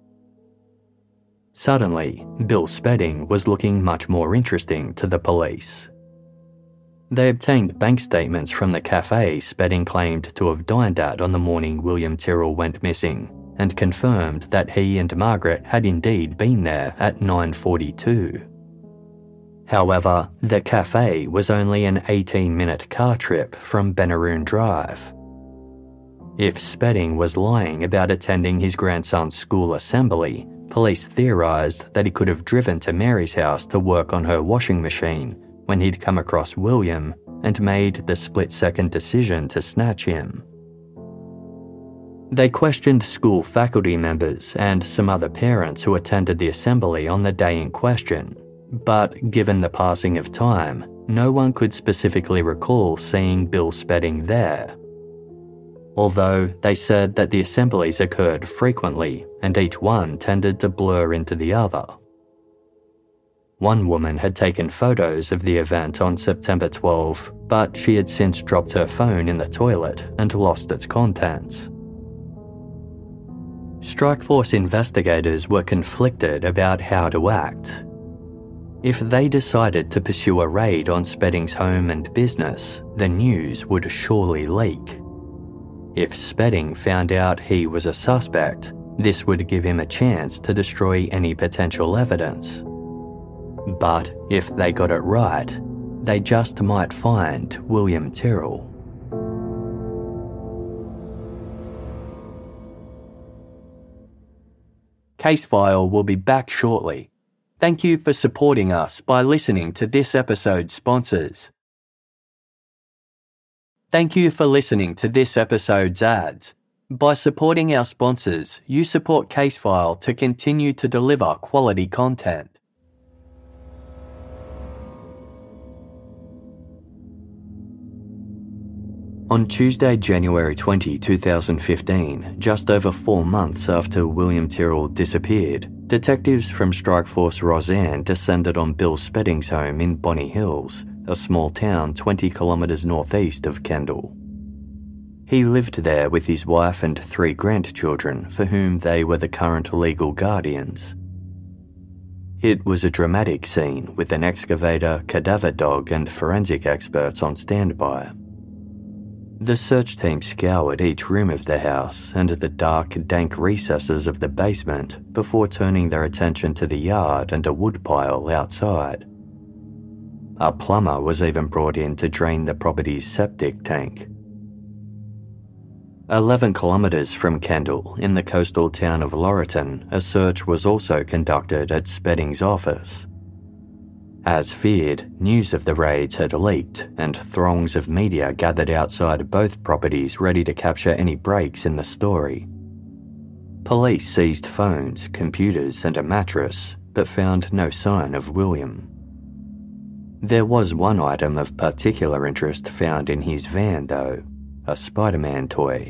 Suddenly, Bill Spedding was looking much more interesting to the police. They obtained bank statements from the cafe Spedding claimed to have dined at on the morning William Tyrrell went missing, and confirmed that he and Margaret had indeed been there at nine forty-two. However, the cafe was only an eighteen-minute car trip from Benaroon Drive. If Spedding was lying about attending his grandson's school assembly, police theorised that he could have driven to Mary's house to work on her washing machine when he'd come across William and made the split-second decision to snatch him. They questioned school faculty members and some other parents who attended the assembly on the day in question, but given the passing of time, no one could specifically recall seeing Bill Spedding there. Although they said that the assemblies occurred frequently and each one tended to blur into the other. One woman had taken photos of the event on September twelfth, but she had since dropped her phone in the toilet and lost its contents. Strikeforce investigators were conflicted about how to act. If they decided to pursue a raid on Spedding's home and business, the news would surely leak. If Spedding found out he was a suspect, this would give him a chance to destroy any potential evidence. But if they got it right, they just might find William Tyrrell. Casefile will be back shortly. Thank you for supporting us by listening to this episode's sponsors. Thank you for listening to this episode's ads. By supporting our sponsors, you support Casefile to continue to deliver quality content. On Tuesday, January twentieth, twenty fifteen, just over four months after William Tyrrell disappeared, detectives from Strike Force Roseanne descended on Bill Spedding's home in Bonny Hills, a small town twenty kilometres northeast of Kendall. He lived there with his wife and three grandchildren, for whom they were the current legal guardians. It was a dramatic scene with an excavator, cadaver dog and forensic experts on standby. The search team scoured each room of the house and the dark, dank recesses of the basement before turning their attention to the yard and a woodpile outside. A plumber was even brought in to drain the property's septic tank. Eleven kilometres from Kendall, in the coastal town of Laurelton, a search was also conducted at Spedding's office. As feared, news of the raids had leaked, and throngs of media gathered outside both properties ready to capture any breaks in the story. Police seized phones, computers, and a mattress, but found no sign of William. There was one item of particular interest found in his van, though, a Spider-Man toy.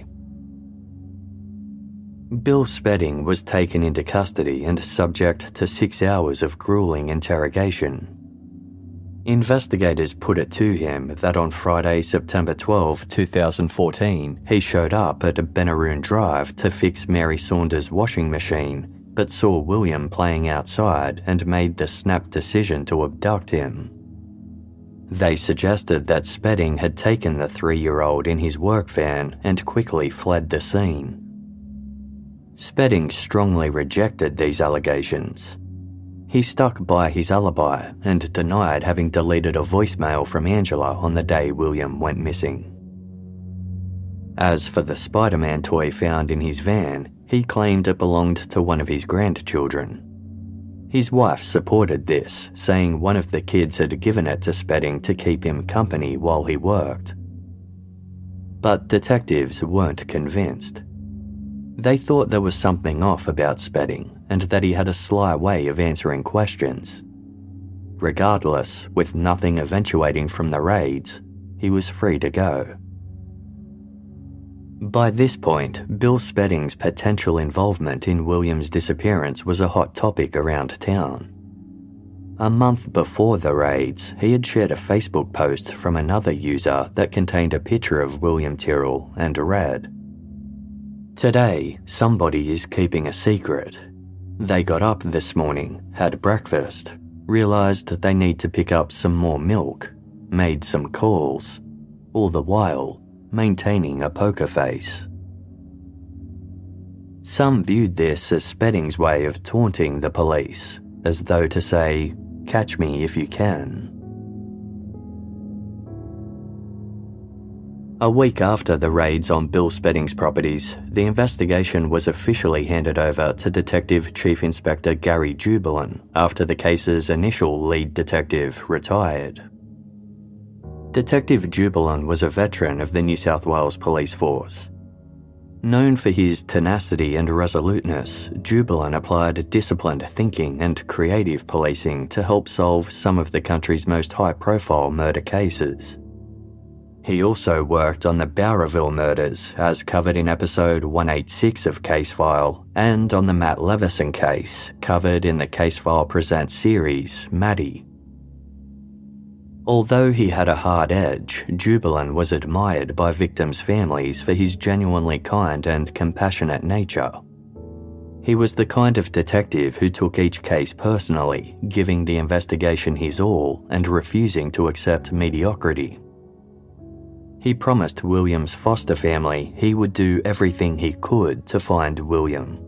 Bill Spedding was taken into custody and subject to six hours of grueling interrogation. Investigators put it to him that on Friday, September twelfth, twenty fourteen, he showed up at Benaroon Drive to fix Mary Saunders' washing machine, but saw William playing outside and made the snap decision to abduct him. They suggested that Spedding had taken the three-year-old in his work van and quickly fled the scene. Spedding strongly rejected these allegations. He stuck by his alibi and denied having deleted a voicemail from Angela on the day William went missing. As for the Spider-Man toy found in his van, he claimed it belonged to one of his grandchildren. His wife supported this, saying one of the kids had given it to Spedding to keep him company while he worked. But detectives weren't convinced. They thought there was something off about Spedding and that he had a sly way of answering questions. Regardless, with nothing eventuating from the raids, he was free to go. By this point, Bill Spedding's potential involvement in William's disappearance was a hot topic around town. A month before the raids, he had shared a Facebook post from another user that contained a picture of William Tyrrell and read, "Today, somebody is keeping a secret. They got up this morning, had breakfast, realised they need to pick up some more milk, made some calls, all the while maintaining a poker face." Some viewed this as Spedding's way of taunting the police, as though to say, "Catch me if you can." A week after the raids on Bill Spedding's properties, the investigation was officially handed over to Detective Chief Inspector Gary Jubelin after the case's initial lead detective retired. Detective Jubelin was a veteran of the New South Wales Police Force. Known for his tenacity and resoluteness, Jubelin applied disciplined thinking and creative policing to help solve some of the country's most high-profile murder cases. He also worked on the Bowraville murders, as covered in episode one eighty-six of Casefile, and on the Matt Levison case, covered in the Casefile Presents series, Maddie. Although he had a hard edge, Jubelin was admired by victims' families for his genuinely kind and compassionate nature. He was the kind of detective who took each case personally, giving the investigation his all and refusing to accept mediocrity. He promised William's foster family he would do everything he could to find William.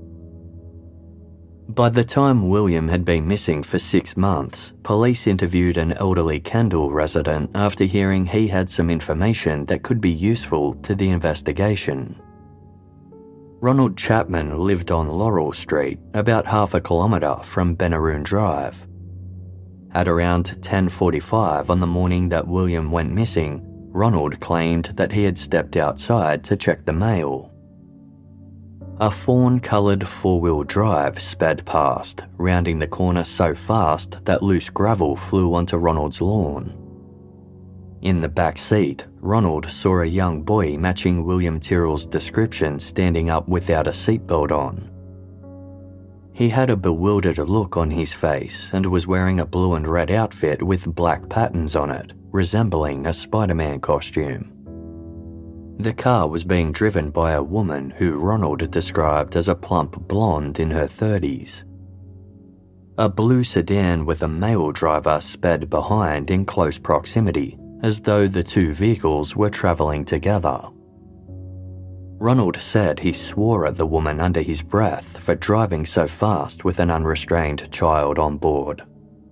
By the time William had been missing for six months, police interviewed an elderly Kendall resident after hearing he had some information that could be useful to the investigation. Ronald Chapman lived on Laurel Street, about half a kilometre from Benaroon Drive. At around ten forty-five on the morning that William went missing, Ronald claimed that he had stepped outside to check the mail. A fawn-coloured four-wheel drive sped past, rounding the corner so fast that loose gravel flew onto Ronald's lawn. In the back seat, Ronald saw a young boy matching William Tyrrell's description standing up without a seatbelt on. He had a bewildered look on his face and was wearing a blue and red outfit with black patterns on it, resembling a Spider-Man costume. The car was being driven by a woman who Ronald described as a plump blonde in her thirties. A blue sedan with a male driver sped behind in close proximity, as though the two vehicles were travelling together. Ronald said he swore at the woman under his breath for driving so fast with an unrestrained child on board.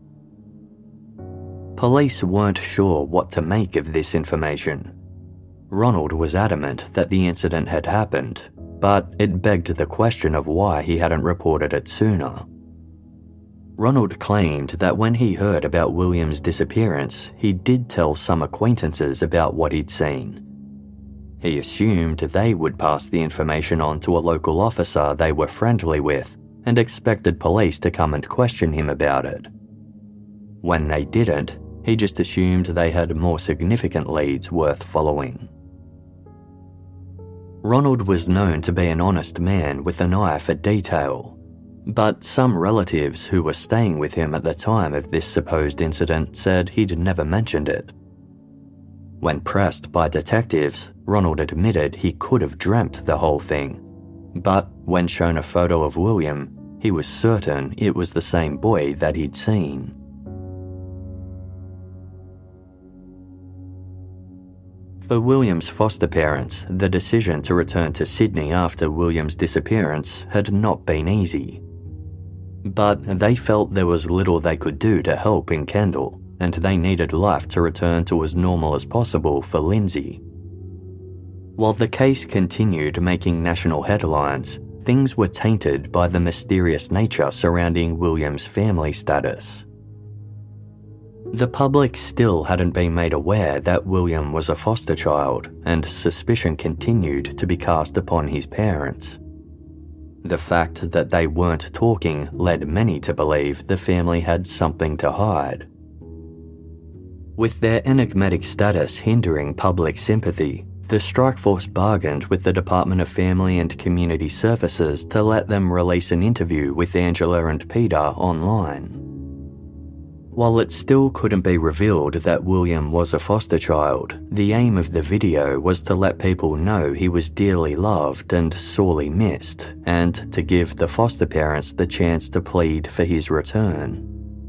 Police weren't sure what to make of this information. Ronald was adamant that the incident had happened, but it begged the question of why he hadn't reported it sooner. Ronald claimed that when he heard about William's disappearance, he did tell some acquaintances about what he'd seen. He assumed they would pass the information on to a local officer they were friendly with and expected police to come and question him about it. When they didn't, he just assumed they had more significant leads worth following. Ronald was known to be an honest man with an eye for detail, but some relatives who were staying with him at the time of this supposed incident said he'd never mentioned it. When pressed by detectives, Ronald admitted he could have dreamt the whole thing, but when shown a photo of William, he was certain it was the same boy that he'd seen. For William's foster parents, the decision to return to Sydney after William's disappearance had not been easy. But they felt there was little they could do to help in Kendall, and they needed life to return to as normal as possible for Lindsay. While the case continued making national headlines, things were tainted by the mysterious nature surrounding William's family status. The public still hadn't been made aware that William was a foster child, and suspicion continued to be cast upon his parents. The fact that they weren't talking led many to believe the family had something to hide. With their enigmatic status hindering public sympathy, the strike force bargained with the Department of Family and Community Services to let them release an interview with Angela and Peter online. While it still couldn't be revealed that William was a foster child, the aim of the video was to let people know he was dearly loved and sorely missed, and to give the foster parents the chance to plead for his return.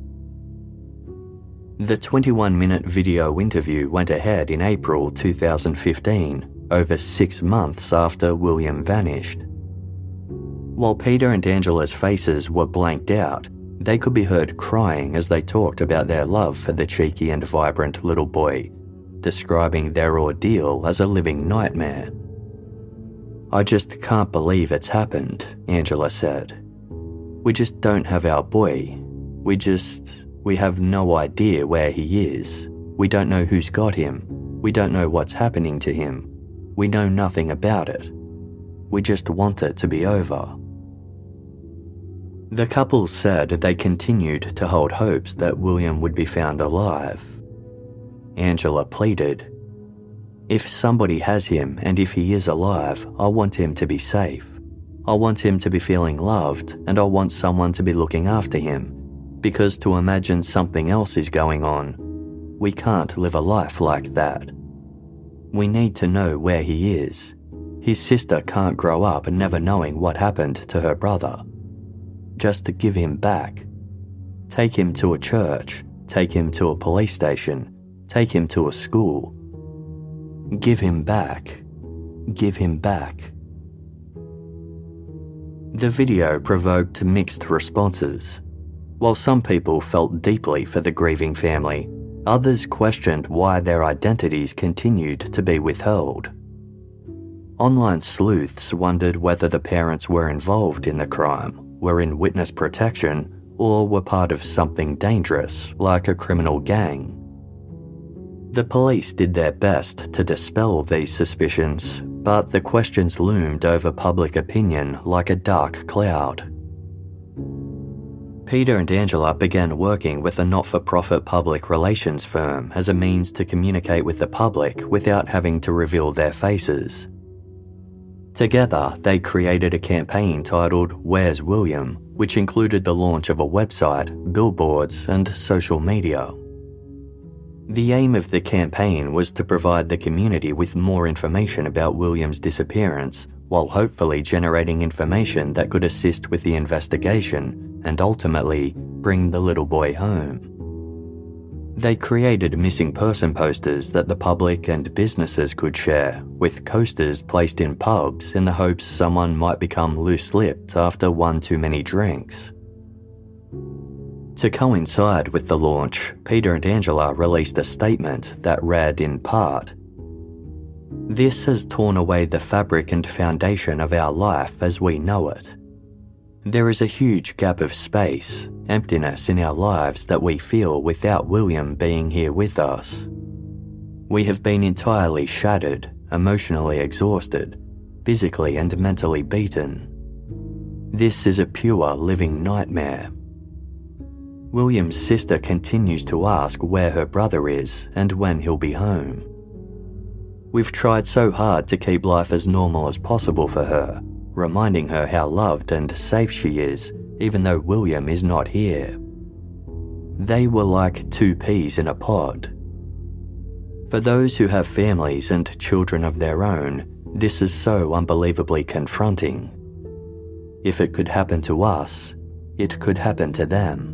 The twenty-one minute video interview went ahead in April two thousand fifteen, over six months after William vanished. While Peter and Angela's faces were blanked out, they could be heard crying as they talked about their love for the cheeky and vibrant little boy, describing their ordeal as a living nightmare. "I just can't believe it's happened," Angela said. "We just don't have our boy. We just... we have no idea where he is. We don't know who's got him. We don't know what's happening to him. We know nothing about it. We just want it to be over." The couple said they continued to hold hopes that William would be found alive. Angela pleaded, "If somebody has him and if he is alive, I want him to be safe. I want him to be feeling loved, and I want someone to be looking after him, because to imagine something else is going on, we can't live a life like that. We need to know where he is. His sister can't grow up never knowing what happened to her brother. Just to give him back. Take him to a church, take him to a police station, take him to a school. Give him back. Give him back." The video provoked mixed responses. While some people felt deeply for the grieving family, others questioned why their identities continued to be withheld. online sleuths wondered whether the parents were involved in the crime, were in witness protection, or were part of something dangerous, like a criminal gang. The police did their best to dispel these suspicions, but the questions loomed over public opinion like a dark cloud. Peter and Angela began working with a not-for-profit public relations firm as a means to communicate with the public without having to reveal their faces. Together, they created a campaign titled Where's William, which included the launch of a website, billboards, and social media. The aim of the campaign was to provide the community with more information about William's disappearance, while hopefully generating information that could assist with the investigation and ultimately bring the little boy home. They created missing person posters that the public and businesses could share, with coasters placed in pubs in the hopes someone might become loose-lipped after one too many drinks. To coincide with the launch, Peter and Angela released a statement that read in part, "This has torn away the fabric and foundation of our life as we know it. There is a huge gap of space, emptiness in our lives that we feel without William being here with us. We have been entirely shattered, emotionally exhausted, physically and mentally beaten. This is a pure living nightmare." William's sister continues to ask where her brother is and when he'll be home. "We've tried so hard to keep life as normal as possible for her, reminding her how loved and safe she is, even though William is not here. They were like two peas in a pod. For those who have families and children of their own, this is so unbelievably confronting. If it could happen to us, it could happen to them."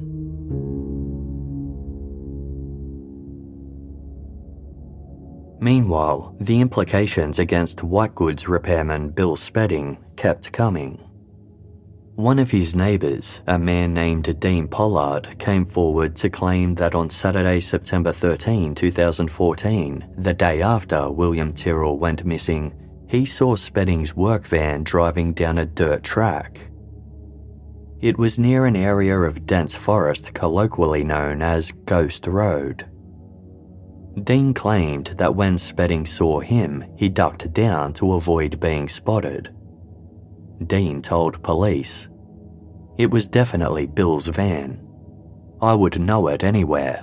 Meanwhile, the implications against white goods repairman Bill Spedding kept coming. One of his neighbours, a man named Dean Pollard, came forward to claim that on Saturday, September thirteenth, twenty fourteen, the day after William Tyrrell went missing, he saw Spedding's work van driving down a dirt track. It was near an area of dense forest colloquially known as Ghost Road. Dean claimed that when Spedding saw him, he ducked down to avoid being spotted. Dean told police, "It was definitely Bill's van. I would know it anywhere."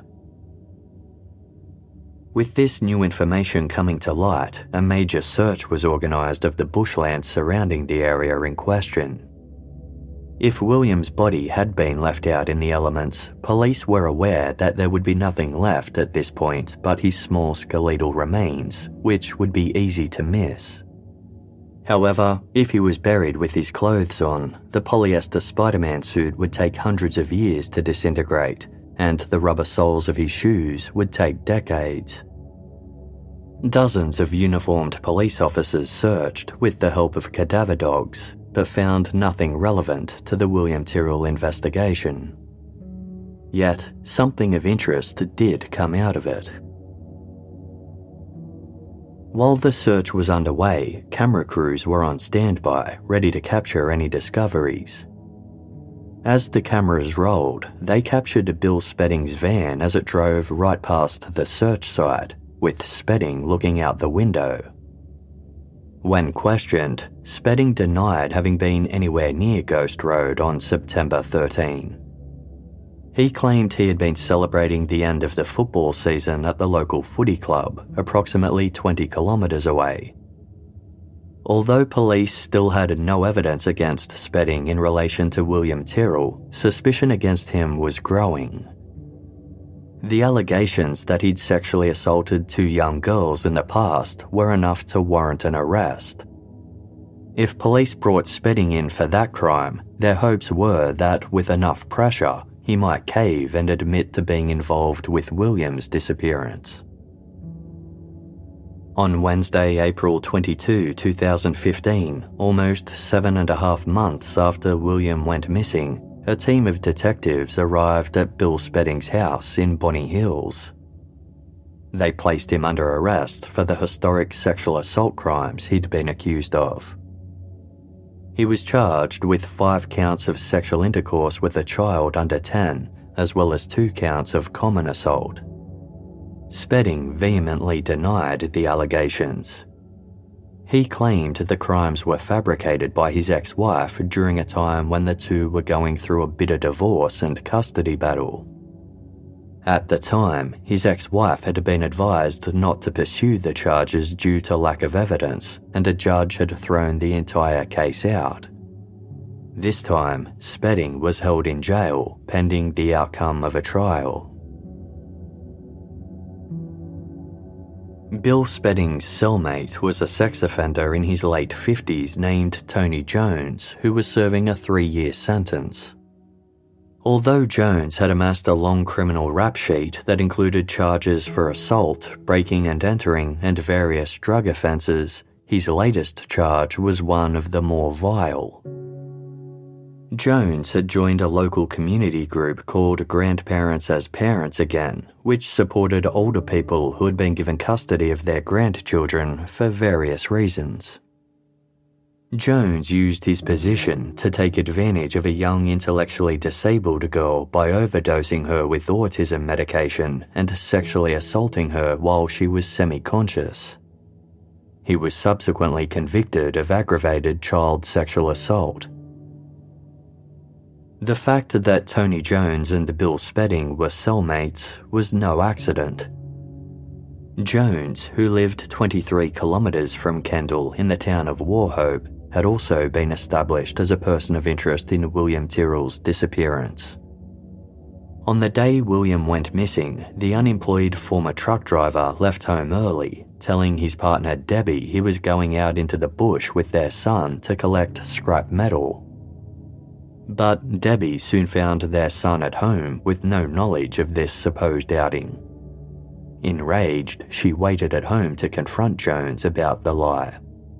With this new information coming to light, a major search was organised of the bushland surrounding the area in question. If William's body had been left out in the elements, police were aware that there would be nothing left at this point but his small skeletal remains, which would be easy to miss. However, if he was buried with his clothes on, the polyester Spider-Man suit would take hundreds of years to disintegrate, and the rubber soles of his shoes would take decades. Dozens of uniformed police officers searched with the help of cadaver dogs, but found nothing relevant to the William Tyrrell investigation. Yet, something of interest did come out of it. While the search was underway, camera crews were on standby, ready to capture any discoveries. As the cameras rolled, they captured Bill Spedding's van as it drove right past the search site, with Spedding looking out the window. When questioned, Spedding denied having been anywhere near Ghost Road on September thirteenth. He claimed he had been celebrating the end of the football season at the local footy club, approximately twenty kilometres away. Although police still had no evidence against Spedding in relation to William Tyrrell, suspicion against him was growing. The allegations that he'd sexually assaulted two young girls in the past were enough to warrant an arrest. If police brought Spedding in for that crime, their hopes were that with enough pressure, he might cave and admit to being involved with William's disappearance. On Wednesday, April twenty-second, twenty fifteen, almost seven and a half months after William went missing, a team of detectives arrived at Bill Spedding's house in Bonny Hills. They placed him under arrest for the historic sexual assault crimes he'd been accused of. He was charged with five counts of sexual intercourse with a child under ten, as well as two counts of common assault. Spedding vehemently denied the allegations. He claimed the crimes were fabricated by his ex-wife during a time when the two were going through a bitter divorce and custody battle. At the time, his ex-wife had been advised not to pursue the charges due to lack of evidence, and a judge had thrown the entire case out. This time, Spedding was held in jail pending the outcome of a trial. Bill Spedding's cellmate was a sex offender in his late fifties named Tony Jones, who was serving a three-year sentence. Although Jones had amassed a long criminal rap sheet that included charges for assault, breaking and entering, and various drug offences, his latest charge was one of the more vile. Jones had joined a local community group called Grandparents as Parents Again, which supported older people who had been given custody of their grandchildren for various reasons. Jones used his position to take advantage of a young intellectually disabled girl by overdosing her with autism medication and sexually assaulting her while she was semi-conscious. He was subsequently convicted of aggravated child sexual assault. The fact that Tony Jones and Bill Spedding were cellmates was no accident. Jones, who lived twenty-three kilometres from Kendall in the town of Wauchope, had also been established as a person of interest in William Tyrrell's disappearance. On the day William went missing, the unemployed former truck driver left home early, telling his partner Debbie he was going out into the bush with their son to collect scrap metal. But Debbie soon found their son at home with no knowledge of this supposed outing. Enraged, she waited at home to confront Jones about the lie.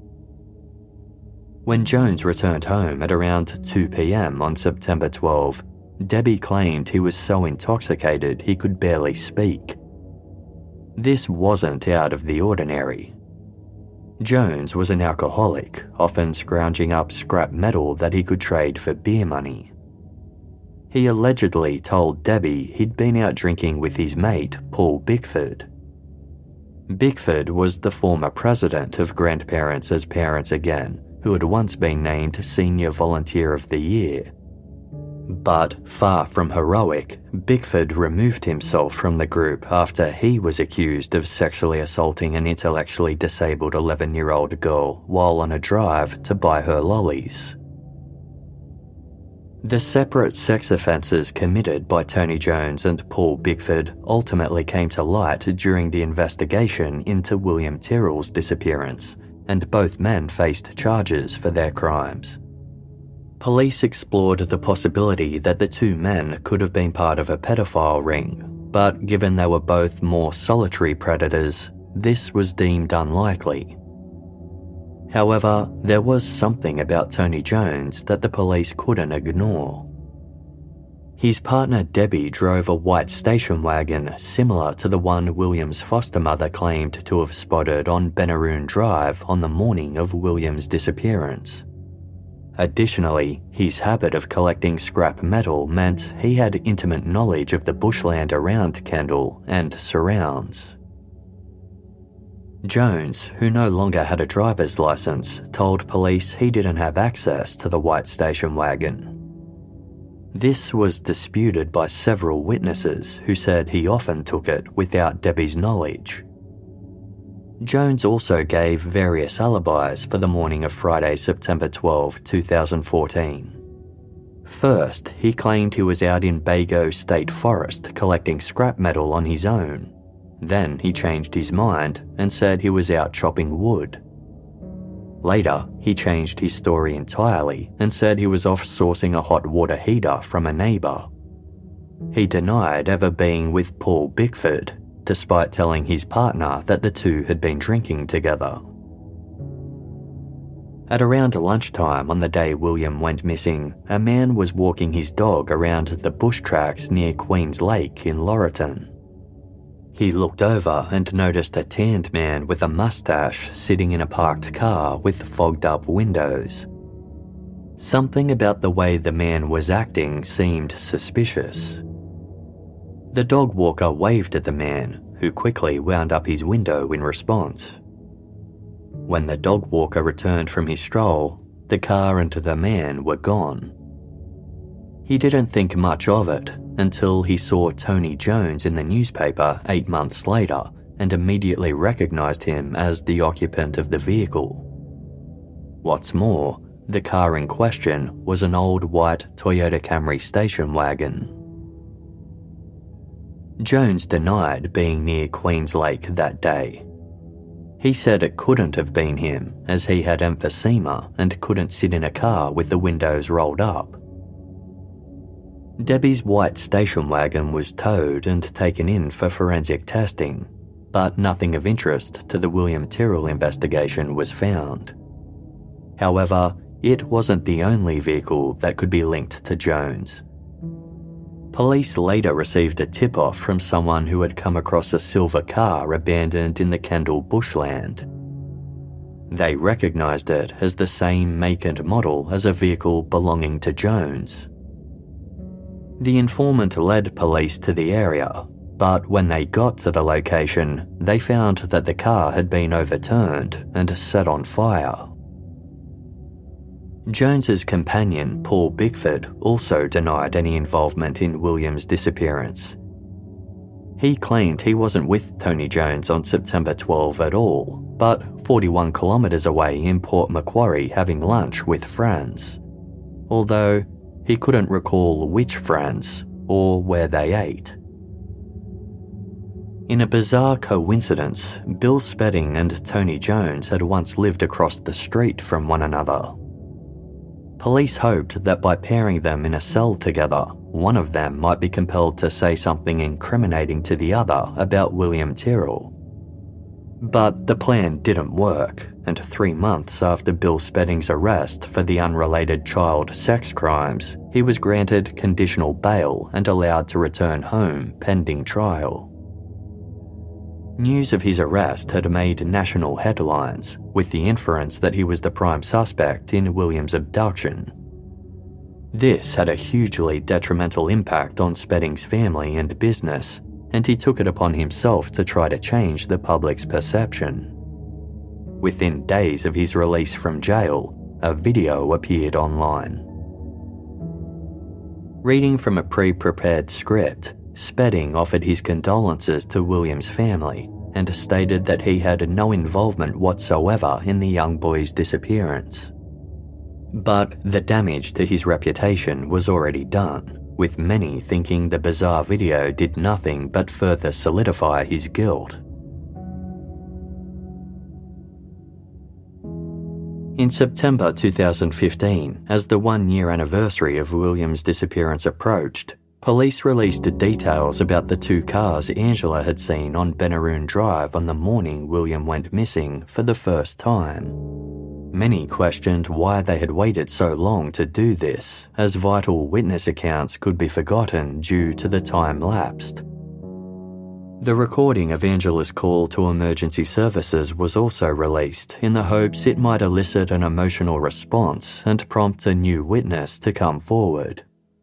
When Jones returned home at around two p.m. on September twelfth, Debbie claimed he was so intoxicated he could barely speak. This wasn't out of the ordinary. Jones was an alcoholic, often scrounging up scrap metal that he could trade for beer money. He allegedly told Debbie he'd been out drinking with his mate, Paul Bickford. Bickford was the former president of Grandparents as Parents Again, who had once been named Senior Volunteer of the Year. But, far from heroic, Bickford removed himself from the group after he was accused of sexually assaulting an intellectually disabled eleven-year-old girl while on a drive to buy her lollies. The separate sex offences committed by Tony Jones and Paul Bickford ultimately came to light during the investigation into William Tyrrell's disappearance, and both men faced charges for their crimes. Police explored the possibility that the two men could have been part of a pedophile ring, but given they were both more solitary predators, this was deemed unlikely. However, there was something about Tony Jones that the police couldn't ignore. His partner Debbie drove a white station wagon similar to the one William's foster mother claimed to have spotted on Benaroon Drive on the morning of William's disappearance. Additionally, his habit of collecting scrap metal meant he had intimate knowledge of the bushland around Kendall and surrounds. Jones, who no longer had a driver's license, told police he didn't have access to the white station wagon. This was disputed by several witnesses who said he often took it without Debbie's knowledge. Jones also gave various alibis for the morning of Friday, September twelfth, twenty fourteen. First, he claimed he was out in Bago State Forest collecting scrap metal on his own. Then he changed his mind and said he was out chopping wood. Later, he changed his story entirely and said he was off sourcing a hot water heater from a neighbour. He denied ever being with Paul Bickford, despite telling his partner that the two had been drinking together. At around lunchtime on the day William went missing, a man was walking his dog around the bush tracks near Queens Lake in Laurelton. He looked over and noticed a tanned man with a mustache sitting in a parked car with fogged-up windows. Something about the way the man was acting seemed suspicious. The dog walker waved at the man, who quickly wound up his window in response. When the dog walker returned from his stroll, the car and the man were gone. He didn't think much of it until he saw Tony Jones in the newspaper eight months later and immediately recognised him as the occupant of the vehicle. What's more, the car in question was an old white Toyota Camry station wagon. Jones denied being near Queens Lake that day. He said it couldn't have been him as he had emphysema and couldn't sit in a car with the windows rolled up. Debbie's white station wagon was towed and taken in for forensic testing, but nothing of interest to the William Tyrrell investigation was found. However, it wasn't the only vehicle that could be linked to Jones. Police later received a tip-off from someone who had come across a silver car abandoned in the Kendall bushland. They recognised it as the same make and model as a vehicle belonging to Jones. The informant led police to the area, but when they got to the location, they found that the car had been overturned and set on fire. Jones's companion, Paul Bickford, also denied any involvement in William's disappearance. He claimed he wasn't with Tony Jones on September twelfth at all, but forty-one kilometres away in Port Macquarie having lunch with friends, although he couldn't recall which friends or where they ate. In a bizarre coincidence, Bill Spedding and Tony Jones had once lived across the street from one another. Police hoped that by pairing them in a cell together, one of them might be compelled to say something incriminating to the other about William Tyrrell. But the plan didn't work, and three months after Bill Spedding's arrest for the unrelated child sex crimes, he was granted conditional bail and allowed to return home pending trial. News of his arrest had made national headlines, with the inference that he was the prime suspect in William's abduction. This had a hugely detrimental impact on Spedding's family and business, and he took it upon himself to try to change the public's perception. Within days of his release from jail, a video appeared online. Reading from a pre-prepared script, Spedding offered his condolences to William's family and stated that he had no involvement whatsoever in the young boy's disappearance. But the damage to his reputation was already done, with many thinking the bizarre video did nothing but further solidify his guilt. In September two thousand fifteen, as the one-year anniversary of William's disappearance approached, police released details about the two cars Angela had seen on Benaroon Drive on the morning William went missing for the first time. Many questioned why they had waited so long to do this, as vital witness accounts could be forgotten due to the time lapsed. The recording of Angela's call to emergency services was also released in the hopes it might elicit an emotional response and prompt a new witness to come forward.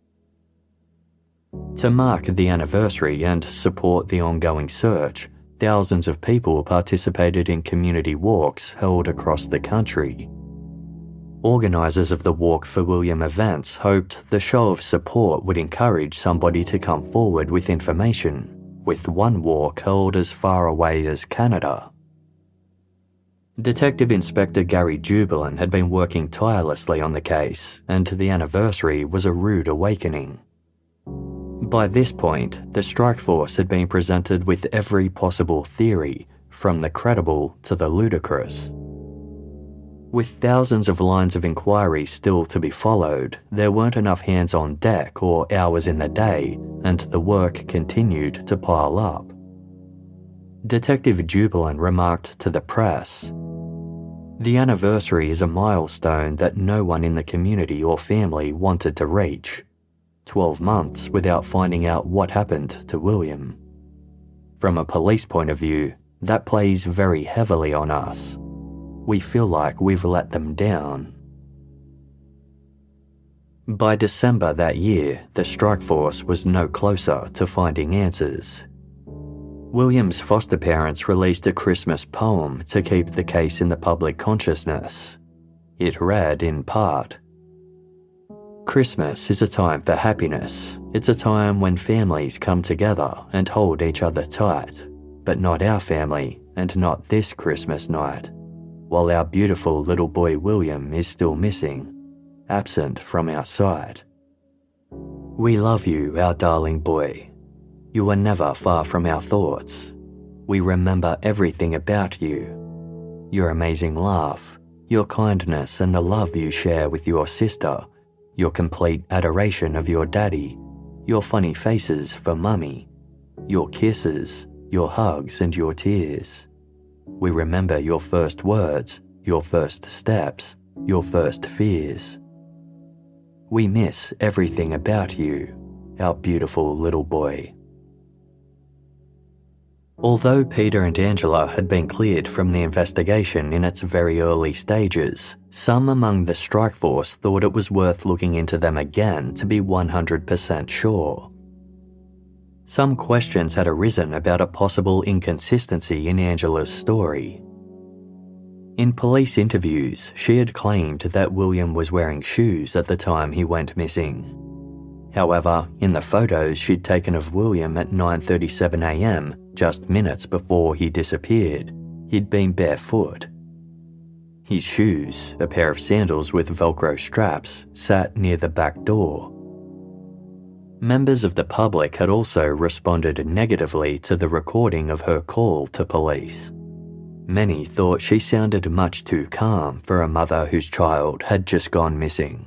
To mark the anniversary and support the ongoing search, thousands of people participated in community walks held across the country. Organisers of the Walk for William events hoped the show of support would encourage somebody to come forward with information, with one walk held as far away as Canada. Detective Inspector Gary Jubilant had been working tirelessly on the case, and the anniversary was a rude awakening. By this point, the strike force had been presented with every possible theory, from the credible to the ludicrous. With thousands of lines of inquiry still to be followed, there weren't enough hands on deck or hours in the day, and the work continued to pile up. Detective Jubilant remarked to the press, "The anniversary is a milestone that no one in the community or family wanted to reach. Twelve months without finding out what happened to William. From a police point of view, that plays very heavily on us. We feel like we've let them down. By December that year, the strike force was no closer to finding answers. William's foster parents released a Christmas poem to keep the case in the public consciousness. It read in part, "Christmas is a time for happiness. It's a time when families come together and hold each other tight, but not our family and not this Christmas night, while our beautiful little boy William is still missing, absent from our sight. We love you, our darling boy. You are never far from our thoughts. We remember everything about you. Your amazing laugh, your kindness and the love you share with your sister, your complete adoration of your daddy, your funny faces for mummy, your kisses, your hugs and your tears. We remember your first words, your first steps, your first fears. We miss everything about you, our beautiful little boy." Although Peter and Angela had been cleared from the investigation in its very early stages, some among the strike force thought it was worth looking into them again to be one hundred percent sure. Some questions had arisen about a possible inconsistency in Angela's story. In police interviews, she had claimed that William was wearing shoes at the time he went missing. However, in the photos she'd taken of William at nine thirty-seven a m, just minutes before he disappeared, he'd been barefoot. His shoes, a pair of sandals with Velcro straps, sat near the back door. Members of the public had also responded negatively to the recording of her call to police. Many thought she sounded much too calm for a mother whose child had just gone missing.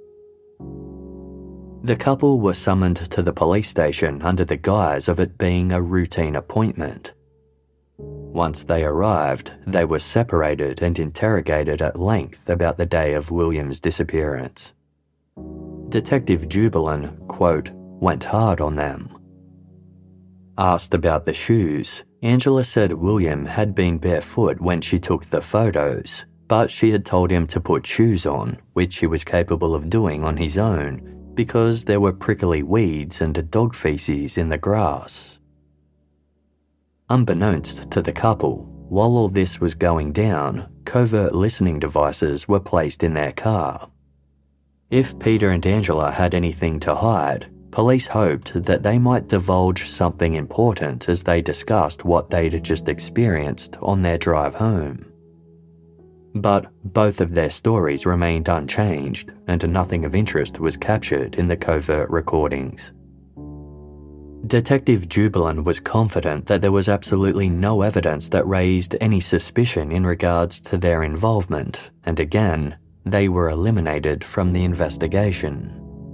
The couple were summoned to the police station under the guise of it being a routine appointment. Once they arrived, they were separated and interrogated at length about the day of William's disappearance. Detective Jubilan, quote, went hard on them. Asked about the shoes, Angela said William had been barefoot when she took the photos, but she had told him to put shoes on, which he was capable of doing on his own, because there were prickly weeds and dog feces in the grass. Unbeknownst to the couple, while all this was going down, covert listening devices were placed in their car. If Peter and Angela had anything to hide, police hoped that they might divulge something important as they discussed what they'd just experienced on their drive home. But both of their stories remained unchanged, and nothing of interest was captured in the covert recordings. Detective Jubilan was confident that there was absolutely no evidence that raised any suspicion in regards to their involvement, and again, they were eliminated from the investigation.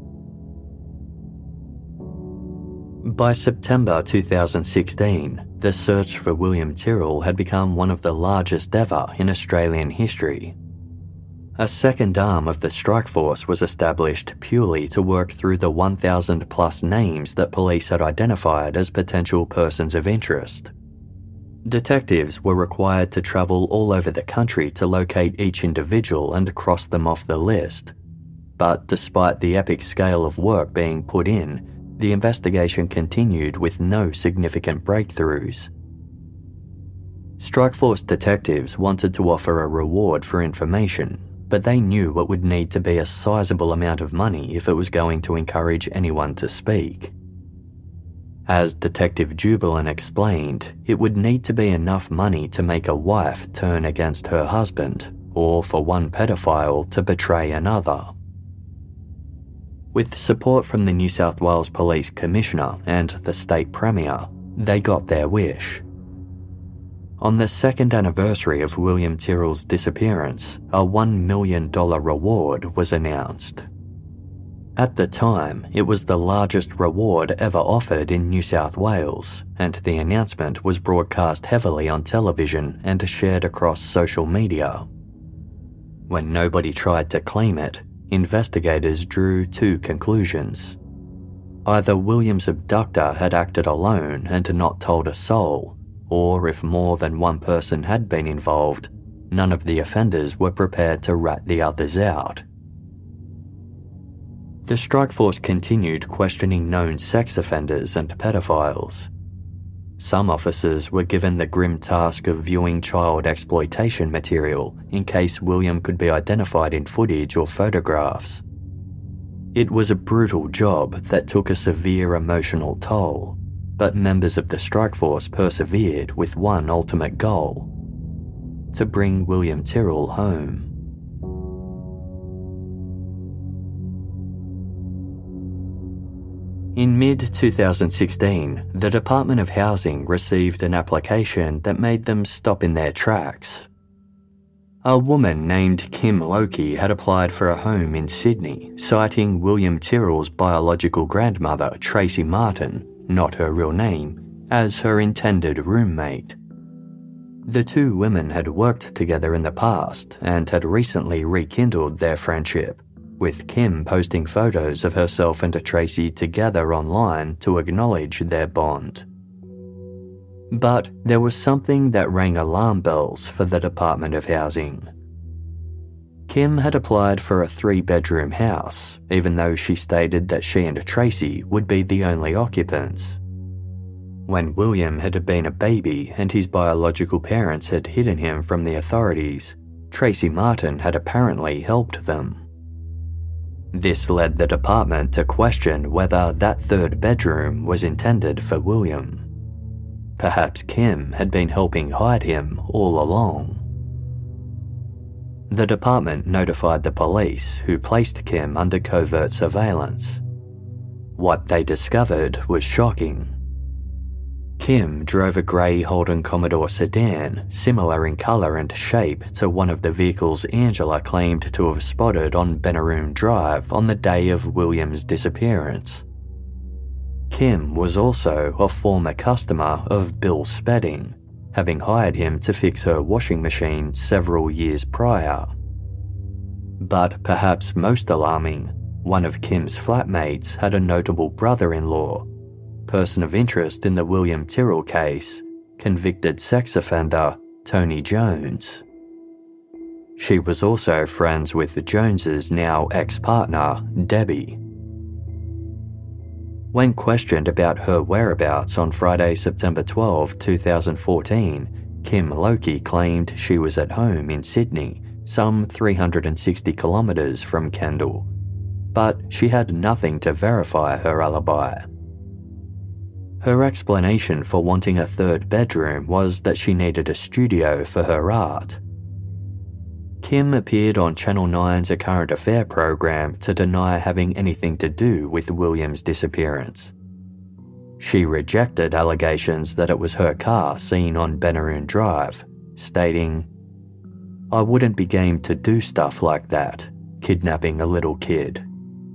By September two thousand sixteen, the search for William Tyrrell had become one of the largest ever in Australian history. A second arm of the strike force was established purely to work through the one thousand plus names that police had identified as potential persons of interest. Detectives were required to travel all over the country to locate each individual and cross them off the list. But despite the epic scale of work being put in, the investigation continued with no significant breakthroughs. Strikeforce detectives wanted to offer a reward for information, but they knew it would need to be a sizable amount of money if it was going to encourage anyone to speak. As Detective Jubilan explained, it would need to be enough money to make a wife turn against her husband, or for one pedophile to betray another. With support from the New South Wales Police Commissioner and the State Premier, they got their wish. On the second anniversary of William Tyrrell's disappearance, a one million dollars reward was announced. At the time, it was the largest reward ever offered in New South Wales, and the announcement was broadcast heavily on television and shared across social media. When nobody tried to claim it, investigators drew two conclusions. Either William's abductor had acted alone and not told a soul, or if more than one person had been involved, none of the offenders were prepared to rat the others out. The strike force continued questioning known sex offenders and pedophiles. Some officers were given the grim task of viewing child exploitation material in case William could be identified in footage or photographs. It was a brutal job that took a severe emotional toll, but members of the strike force persevered with one ultimate goal: to bring William Tyrrell home. In mid twenty sixteen, the Department of Housing received an application that made them stop in their tracks. A woman named Kim Loki had applied for a home in Sydney, citing William Tyrrell's biological grandmother, Tracy Martin, not her real name, as her intended roommate. The two women had worked together in the past and had recently rekindled their friendship, with Kim posting photos of herself and Tracy together online to acknowledge their bond. But there was something that rang alarm bells for the Department of Housing. Kim had applied for a three-bedroom house, even though she stated that she and Tracy would be the only occupants. When William had been a baby and his biological parents had hidden him from the authorities, Tracy Martin had apparently helped them. This led the department to question whether that third bedroom was intended for William. Perhaps Kim had been helping hide him all along. The department notified the police, who placed Kim under covert surveillance. What they discovered was shocking. Kim drove a grey Holden Commodore sedan, similar in colour and shape to one of the vehicles Angela claimed to have spotted on Benaroon Drive on the day of William's disappearance. Kim was also a former customer of Bill Spedding, having hired him to fix her washing machine several years prior. But perhaps most alarming, one of Kim's flatmates had a notable brother-in-law, person of interest in the William Tyrrell case, convicted sex offender Tony Jones. She was also friends with the Joneses' now ex-partner, Debbie. When questioned about her whereabouts on Friday, September twelfth, twenty fourteen, Kim Loki claimed she was at home in Sydney, some three hundred sixty kilometres from Kendall, but she had nothing to verify her alibi. Her explanation for wanting a third bedroom was that she needed a studio for her art. Kim appeared on Channel nine's A Current Affair program to deny having anything to do with William's disappearance. She rejected allegations that it was her car seen on Benaroon Drive, stating, "I wouldn't be game to do stuff like that, kidnapping a little kid."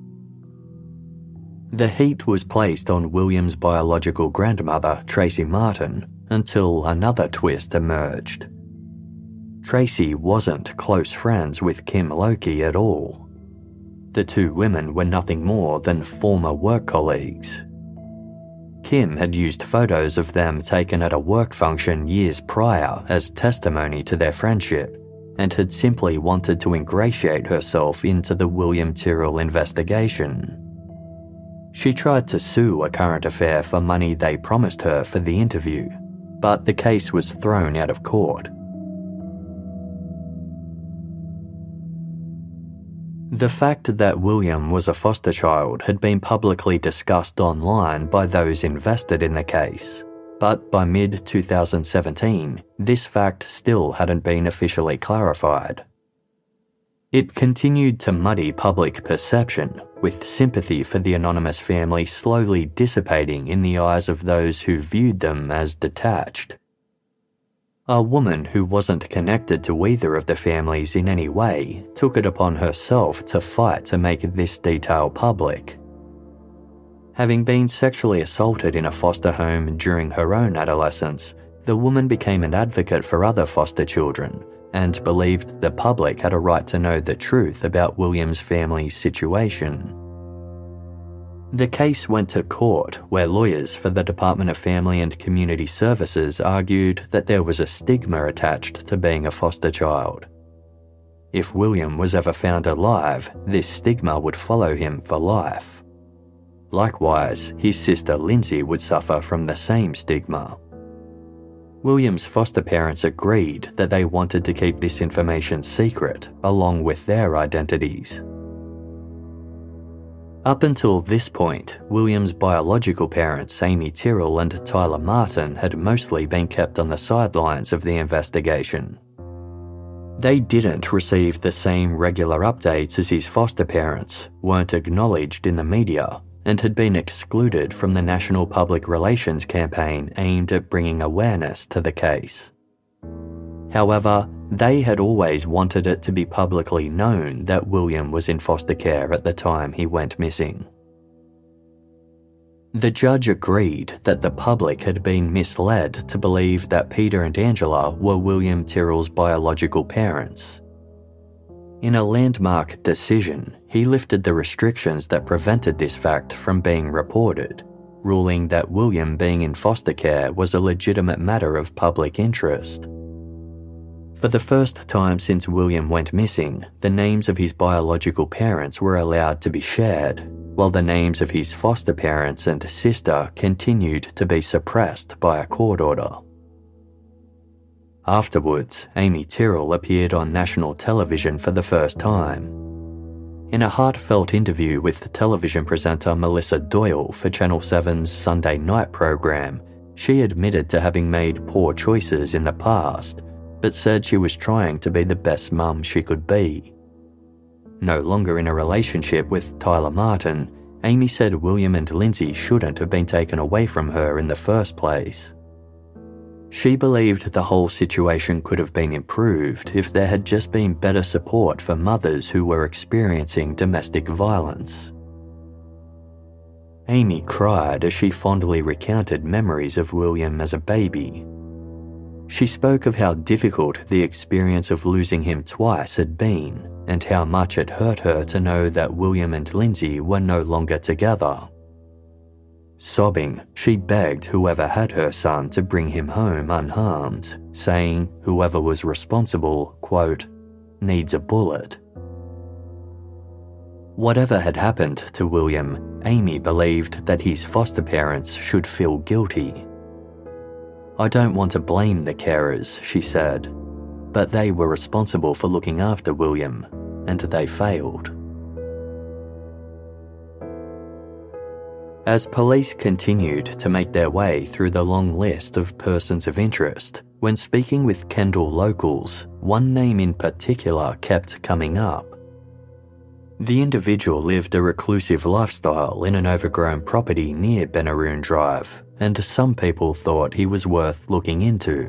The heat was placed on William's biological grandmother, Tracy Martin, until another twist emerged. Tracy wasn't close friends with Kim Loki at all. The two women were nothing more than former work colleagues. Kim had used photos of them taken at a work function years prior as testimony to their friendship, and had simply wanted to ingratiate herself into the William Tyrrell investigation. She tried to sue A Current Affair for money they promised her for the interview, but the case was thrown out of court. The fact that William was a foster child had been publicly discussed online by those invested in the case, but by mid twenty seventeen, this fact still hadn't been officially clarified. It continued to muddy public perception, with sympathy for the anonymous family slowly dissipating in the eyes of those who viewed them as detached. A woman who wasn't connected to either of the families in any way took it upon herself to fight to make this detail public. Having been sexually assaulted in a foster home during her own adolescence, the woman became an advocate for other foster children and believed the public had a right to know the truth about William's family's situation. The case went to court, where lawyers for the Department of Family and Community Services argued that there was a stigma attached to being a foster child. If William was ever found alive, this stigma would follow him for life. Likewise, his sister Lindsay would suffer from the same stigma. William's foster parents agreed that they wanted to keep this information secret, along with their identities. Up until this point, William's biological parents, Amy Tyrrell and Tyler Martin, had mostly been kept on the sidelines of the investigation. They didn't receive the same regular updates as his foster parents, weren't acknowledged in the media, and had been excluded from the national public relations campaign aimed at bringing awareness to the case. However, they had always wanted it to be publicly known that William was in foster care at the time he went missing. The judge agreed that the public had been misled to believe that Peter and Angela were William Tyrrell's biological parents. In a landmark decision, he lifted the restrictions that prevented this fact from being reported, ruling that William being in foster care was a legitimate matter of public interest. For the first time since William went missing, the names of his biological parents were allowed to be shared, while the names of his foster parents and sister continued to be suppressed by a court order. Afterwards, Amy Tyrrell appeared on national television for the first time. In a heartfelt interview with television presenter Melissa Doyle for Channel seven's Sunday night program, she admitted to having made poor choices in the past, but said she was trying to be the best mum she could be. No longer in a relationship with Tyler Martin, Amy said William and Lindsay shouldn't have been taken away from her in the first place. She believed the whole situation could have been improved if there had just been better support for mothers who were experiencing domestic violence. Amy cried as she fondly recounted memories of William as a baby. She spoke of how difficult the experience of losing him twice had been, and how much it hurt her to know that William and Lindsay were no longer together. Sobbing, she begged whoever had her son to bring him home unharmed, saying whoever was responsible, quote, needs a bullet. Whatever had happened to William, Amy believed that his foster parents should feel guilty. I don't want to blame the carers, she said, but they were responsible for looking after William, and they failed. As police continued to make their way through the long list of persons of interest, when speaking with Kendall locals, one name in particular kept coming up. The individual lived a reclusive lifestyle in an overgrown property near Benaroon Drive, and some people thought he was worth looking into.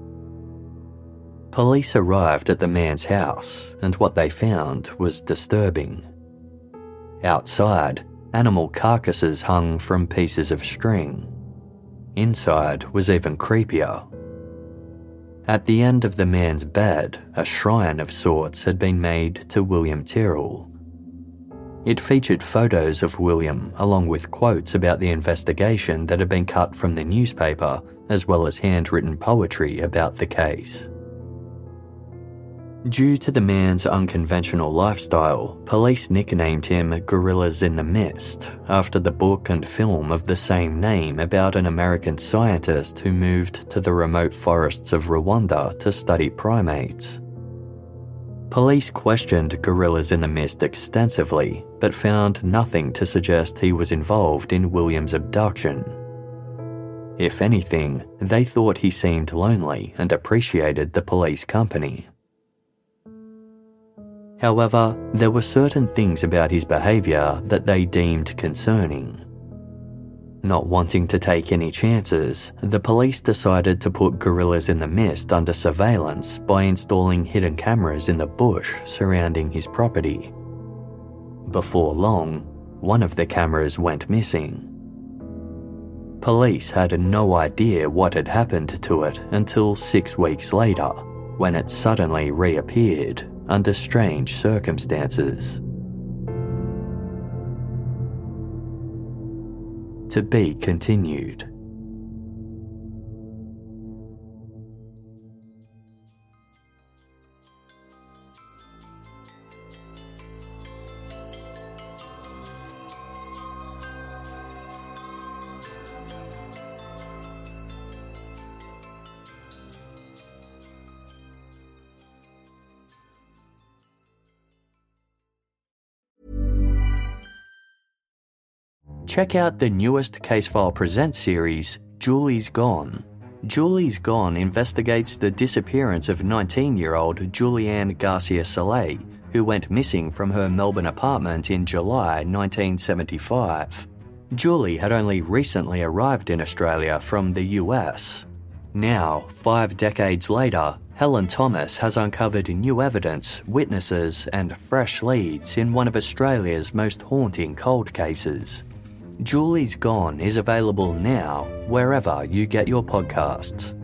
Police arrived at the man's house, and what they found was disturbing. Outside, animal carcasses hung from pieces of string. Inside was even creepier. At the end of the man's bed, a shrine of sorts had been made to William Tyrrell. It featured photos of William along with quotes about the investigation that had been cut from the newspaper, as well as handwritten poetry about the case. Due to the man's unconventional lifestyle, police nicknamed him Gorillas in the Mist, after the book and film of the same name about an American scientist who moved to the remote forests of Rwanda to study primates. Police questioned Gorillas in the Mist extensively, but found nothing to suggest he was involved in William's abduction. If anything, they thought he seemed lonely and appreciated the police company. However, there were certain things about his behaviour that they deemed concerning. Not wanting to take any chances, the police decided to put Gorillas in the Mist under surveillance by installing hidden cameras in the bush surrounding his property. Before long, one of the cameras went missing. Police had no idea what had happened to it until six weeks later, when it suddenly reappeared under strange circumstances. To be continued. Check out the newest Case File Presents series, Julie's Gone. Julie's Gone investigates the disappearance of nineteen-year-old Julianne Garcia Soleil, who went missing from her Melbourne apartment in July nineteen seventy-five. Julie had only recently arrived in Australia from the U S. Now, five decades later, Helen Thomas has uncovered new evidence, witnesses, and fresh leads in one of Australia's most haunting cold cases. Julie's Gone is available now wherever you get your podcasts.